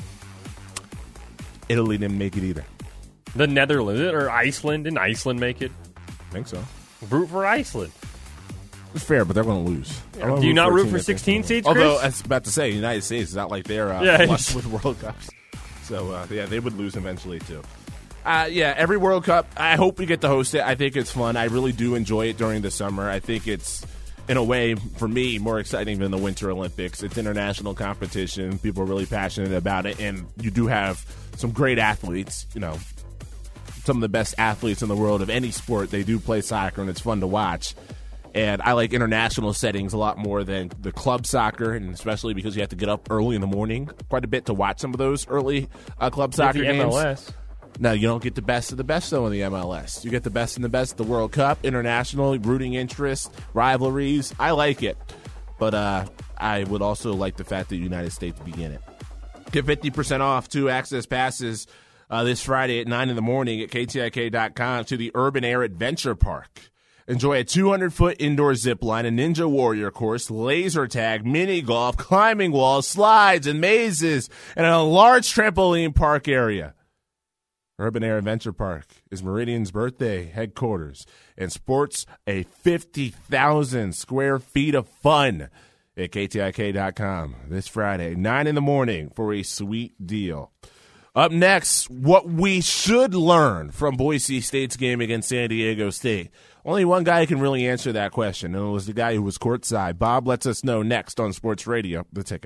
Italy didn't make it either. The Netherlands or Iceland? Didn't Iceland make it? I think so. Root for Iceland. It's fair, but they're going to lose. Yeah. Do you not root for sixteen seeds, Chris? Although, I was about to say, the United States is not like they're uh, yeah, flush with World Cups. So, uh, yeah, they would lose eventually, too. Uh, yeah, every World Cup, I hope we get to host it. I think it's fun. I really do enjoy it during the summer. I think it's, in a way, for me, more exciting than the Winter Olympics. It's international competition. People are really passionate about it, and you do have some great athletes, you know, some of the best athletes in the world of any sport. They do play soccer, and it's fun to watch. And I like international settings a lot more than the club soccer, and especially because you have to get up early in the morning quite a bit to watch some of those early uh, club soccer the games. M L S. No, you don't get the best of the best, though, in the M L S. You get the best and the best of the World Cup, international, rooting interest, rivalries. I like it. But uh, I would also like the fact that the United States be in it. Get fifty percent off two access passes uh, this Friday at nine in the morning at K T I K dot com to the Urban Air Adventure Park. Enjoy a two hundred foot indoor zip line, a Ninja Warrior course, laser tag, mini golf, climbing walls, slides, and mazes, and a large trampoline park area. Urban Air Adventure Park is Meridian's birthday headquarters and sports a fifty thousand square feet of fun at K T I K dot com this Friday, nine in the morning for a sweet deal. Up next, what we should learn from Boise State's game against San Diego State. Only one guy can really answer that question, and it was the guy who was courtside. Bob lets us know next on Sports Radio, The Ticket.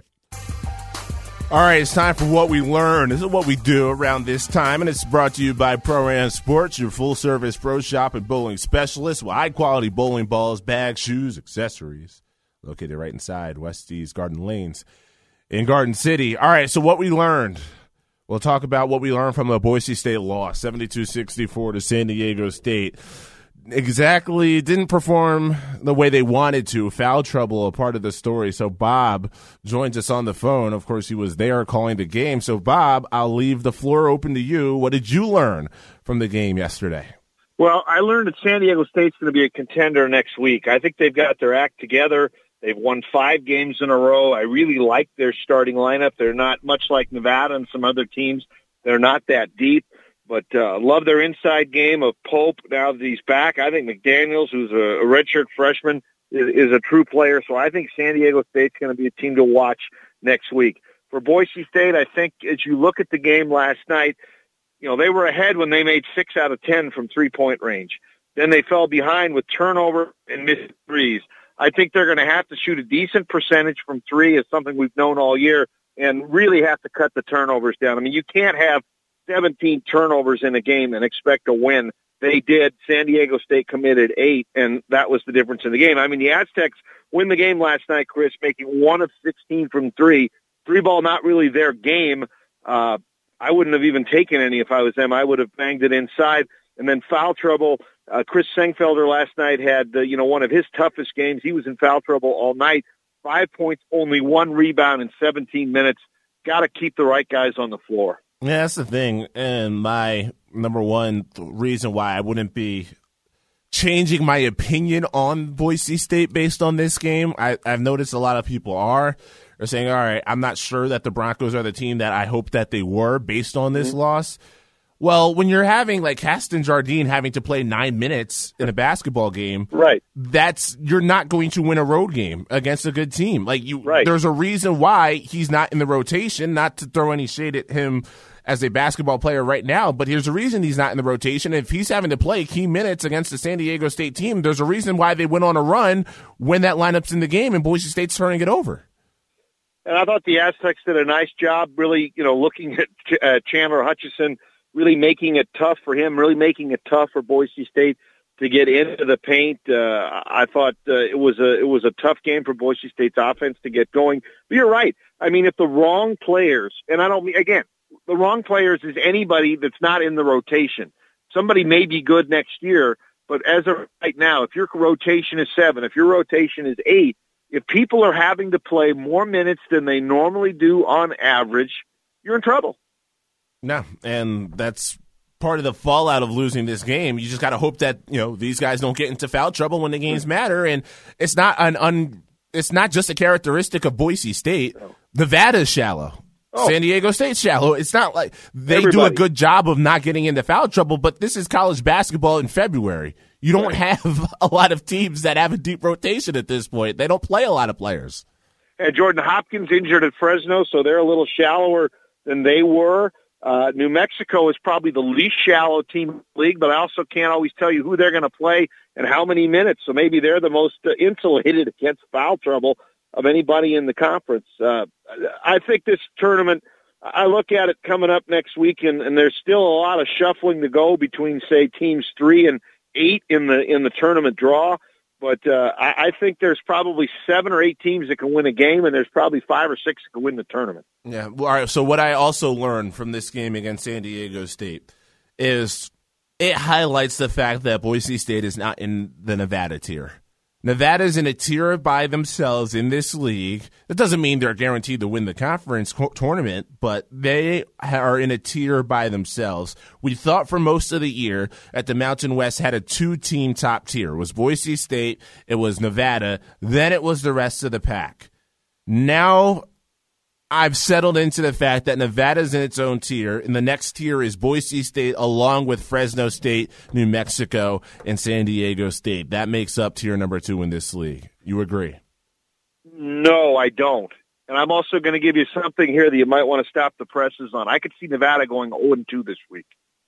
All right, it's time for What We Learn. This is what we do around this time, and it's brought to you by Pro-Am Sports, your full-service pro shop and bowling specialist with high-quality bowling balls, bags, shoes, accessories. Located right inside Westie's Garden Lanes in Garden City. All right, so what we learned. We'll talk about what we learned from the Boise State loss, seventy-two sixty-four to San Diego State. Exactly, didn't perform the way they wanted to. Foul trouble, a part of the story. So Bob joins us on the phone. Of course, he was there calling the game. So Bob, I'll leave the floor open to you. What did you learn from the game yesterday? Well, I learned that San Diego State's going to be a contender next week. I think they've got their act together. They've won five games in a row. I really like their starting lineup. They're not much like Nevada and some other teams. They're not that deep. But uh, love their inside game of Pope now that he's back. I think McDaniels, who's a, a redshirt freshman, is, is a true player. So I think San Diego State's going to be a team to watch next week. For Boise State, I think as you look at the game last night, you know, they were ahead when they made six out of ten from three-point range. Then they fell behind with turnover and missed threes. I think they're going to have to shoot a decent percentage from three, is something we've known all year, and really have to cut the turnovers down. I mean, you can't have seventeen turnovers in a game and expect a win. They did. San Diego State committed eight, and that was the difference in the game. I mean, the Aztecs win the game last night, Chris, making one of sixteen from three. Three ball, not really their game. Uh, I wouldn't have even taken any if I was them. I would have banged it inside. And then foul trouble. Uh, Chris Sengfelder last night had, uh, you know, one of his toughest games. He was in foul trouble all night. Five points, only one rebound in seventeen minutes. Got to keep the right guys on the floor. Yeah, that's the thing. And my number one reason why I wouldn't be changing my opinion on Boise State based on this game, I, I've noticed a lot of people are, are saying, all right, I'm not sure that the Broncos are the team that I hope that they were based on this mm-hmm. loss. Well, when you're having like Caston Jardine having to play nine minutes in a basketball game, right? That's you're not going to win a road game against a good team. Like you, right. There's a reason why he's not in the rotation. Not to throw any shade at him as a basketball player right now, but here's a reason he's not in the rotation. If he's having to play key minutes against the San Diego State team, there's a reason why they went on a run when that lineup's in the game and Boise State's turning it over. And I thought the Aztecs did a nice job, really, you know, looking at uh, Chandler Hutchison. Really making it tough for him, really making it tough for Boise State to get into the paint. Uh, I thought uh, it was a it was a tough game for Boise State's offense to get going. But you're right. I mean, if the wrong players, and I don't mean, again, the wrong players is anybody that's not in the rotation. Somebody may be good next year, but as of right now, if your rotation is seven, if your rotation is eight, if people are having to play more minutes than they normally do on average, you're in trouble. No, and that's part of the fallout of losing this game. You just got to hope that, you know, these guys don't get into foul trouble when the games matter. And it's not an un, it's not just a characteristic of Boise State. Nevada's shallow. Oh. San Diego State's shallow. It's not like they Everybody. do a good job of not getting into foul trouble, but this is college basketball in February. You don't right. have a lot of teams that have a deep rotation at this point. They don't play a lot of players. And Jordan Hopkins injured at Fresno, so they're a little shallower than they were. Uh, New Mexico is probably the least shallow team in the league, but I also can't always tell you who they're going to play and how many minutes. So maybe they're the most uh, insulated against foul trouble of anybody in the conference. Uh, I think this tournament, I look at it coming up next week, and, and there's still a lot of shuffling to go between, say, teams three and eight in the in the tournament draw. But uh, I, I think there's probably seven or eight teams that can win a game, and there's probably five or six that can win the tournament. Yeah. Well, all right. So what I also learned from this game against San Diego State is it highlights the fact that Boise State is not in the Nevada tier. Nevada's in a tier by themselves in this league. That doesn't mean they're guaranteed to win the conference co- tournament, but they are in a tier by themselves. We thought for most of the year that the Mountain West had a two-team top tier. It was Boise State, it was Nevada, then it was the rest of the pack. Now I've settled into the fact that Nevada's in its own tier, and the next tier is Boise State along with Fresno State, New Mexico, and San Diego State. That makes up tier number two in this league. You agree? No, I don't. And I'm also going to give you something here that you might want to stop the presses on. I could see Nevada going oh and two this week.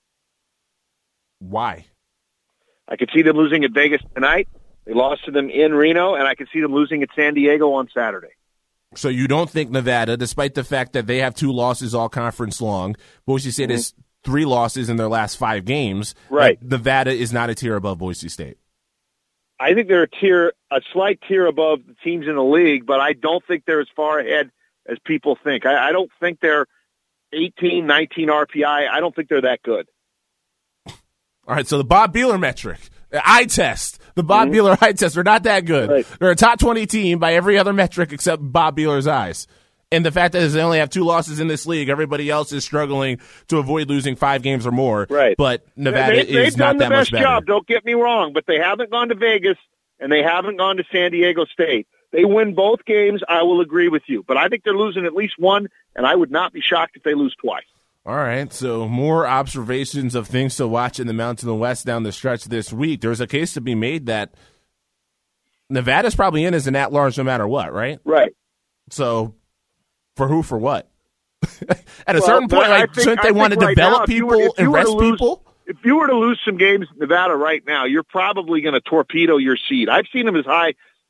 Why? I could see them losing at Vegas tonight. They lost to them in Reno, and I could see them losing at San Diego on Saturday. So you don't think Nevada, despite the fact that they have two losses all conference long, Boise State mm-hmm. has three losses in their last five games, right? Nevada is not a tier above Boise State. I think they're a tier, a slight tier above the teams in the league, but I don't think they're as far ahead as people think. I, I don't think they're eighteen, nineteen R P I. I don't think they're that good. All right, so the Bob Beeler metric, the eye test, the Bob mm-hmm. Beeler eye test, they're not that good. Right. They're a top twenty team by every other metric except Bob Beeler's eyes. And the fact that they only have two losses in this league, everybody else is struggling to avoid losing five games or more. Right. But Nevada they, is not that much better. They've done the best job, don't get me wrong, but they haven't gone to Vegas and they haven't gone to San Diego State. They win both games, I will agree with you. But I think they're losing at least one, and I would not be shocked if they lose twice. All right, so more observations of things to watch in the Mountain West down the stretch this week. There's a case to be made that Nevada's probably in as an at-large no matter what, right? Right. So for who, for what? At a well, certain point, like, think, shouldn't they want to right develop now, people were, and rest lose, people? If you were to lose some games in Nevada right now, you're probably going to torpedo your seed. I've seen them as high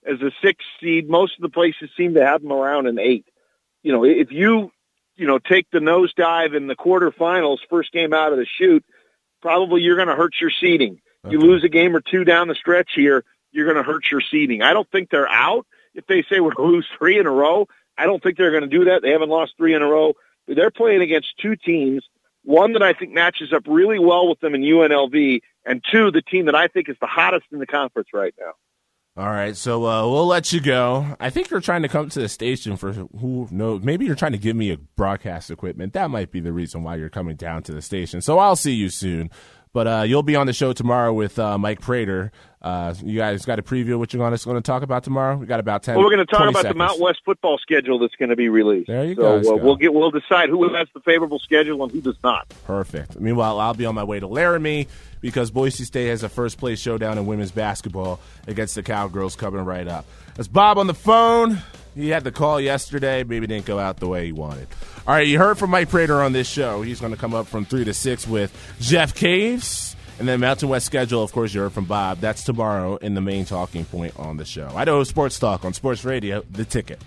as a six seed. Most of the places seem to have them around an eight. You know, if you, you know, take the nosedive in the quarterfinals, first game out of the chute, probably you're going to hurt your seeding. Okay. You lose a game or two down the stretch here, you're going to hurt your seeding. I don't think they're out. If they say we're going to lose three in a row, I don't think they're going to do that. They haven't lost three in a row. But they're playing against two teams, one that I think matches up really well with them in U N L V, and two, the team that I think is the hottest in the conference right now. All right, so uh, we'll let you go. I think you're trying to come to the station for who knows. Maybe you're trying to give me a broadcast equipment. That might be the reason why you're coming down to the station. So I'll see you soon. But uh, you'll be on the show tomorrow with uh, Mike Prater. Uh, you guys got a preview of what you're going to talk about tomorrow? We got about ten. Well, we're going to talk about seconds. the Mount West football schedule that's going to be released. There you so, go. Uh, we'll get we'll decide who has the favorable schedule and who does not. Perfect. Meanwhile, I'll be on my way to Laramie because Boise State has a first place showdown in women's basketball against the Cowgirls coming right up. That's Bob on the phone. He had the call yesterday. Maybe didn't go out the way he wanted. All right, you heard from Mike Prater on this show. He's going to come up from three to six with Jeff Caves. And then Mountain West schedule, of course, you heard from Bob. That's tomorrow in the main talking point on the show. Idaho Sports Talk on Sports Radio, The Ticket.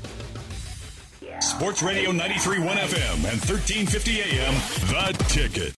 Sports Radio ninety-three point one F M and thirteen fifty A M, The Ticket.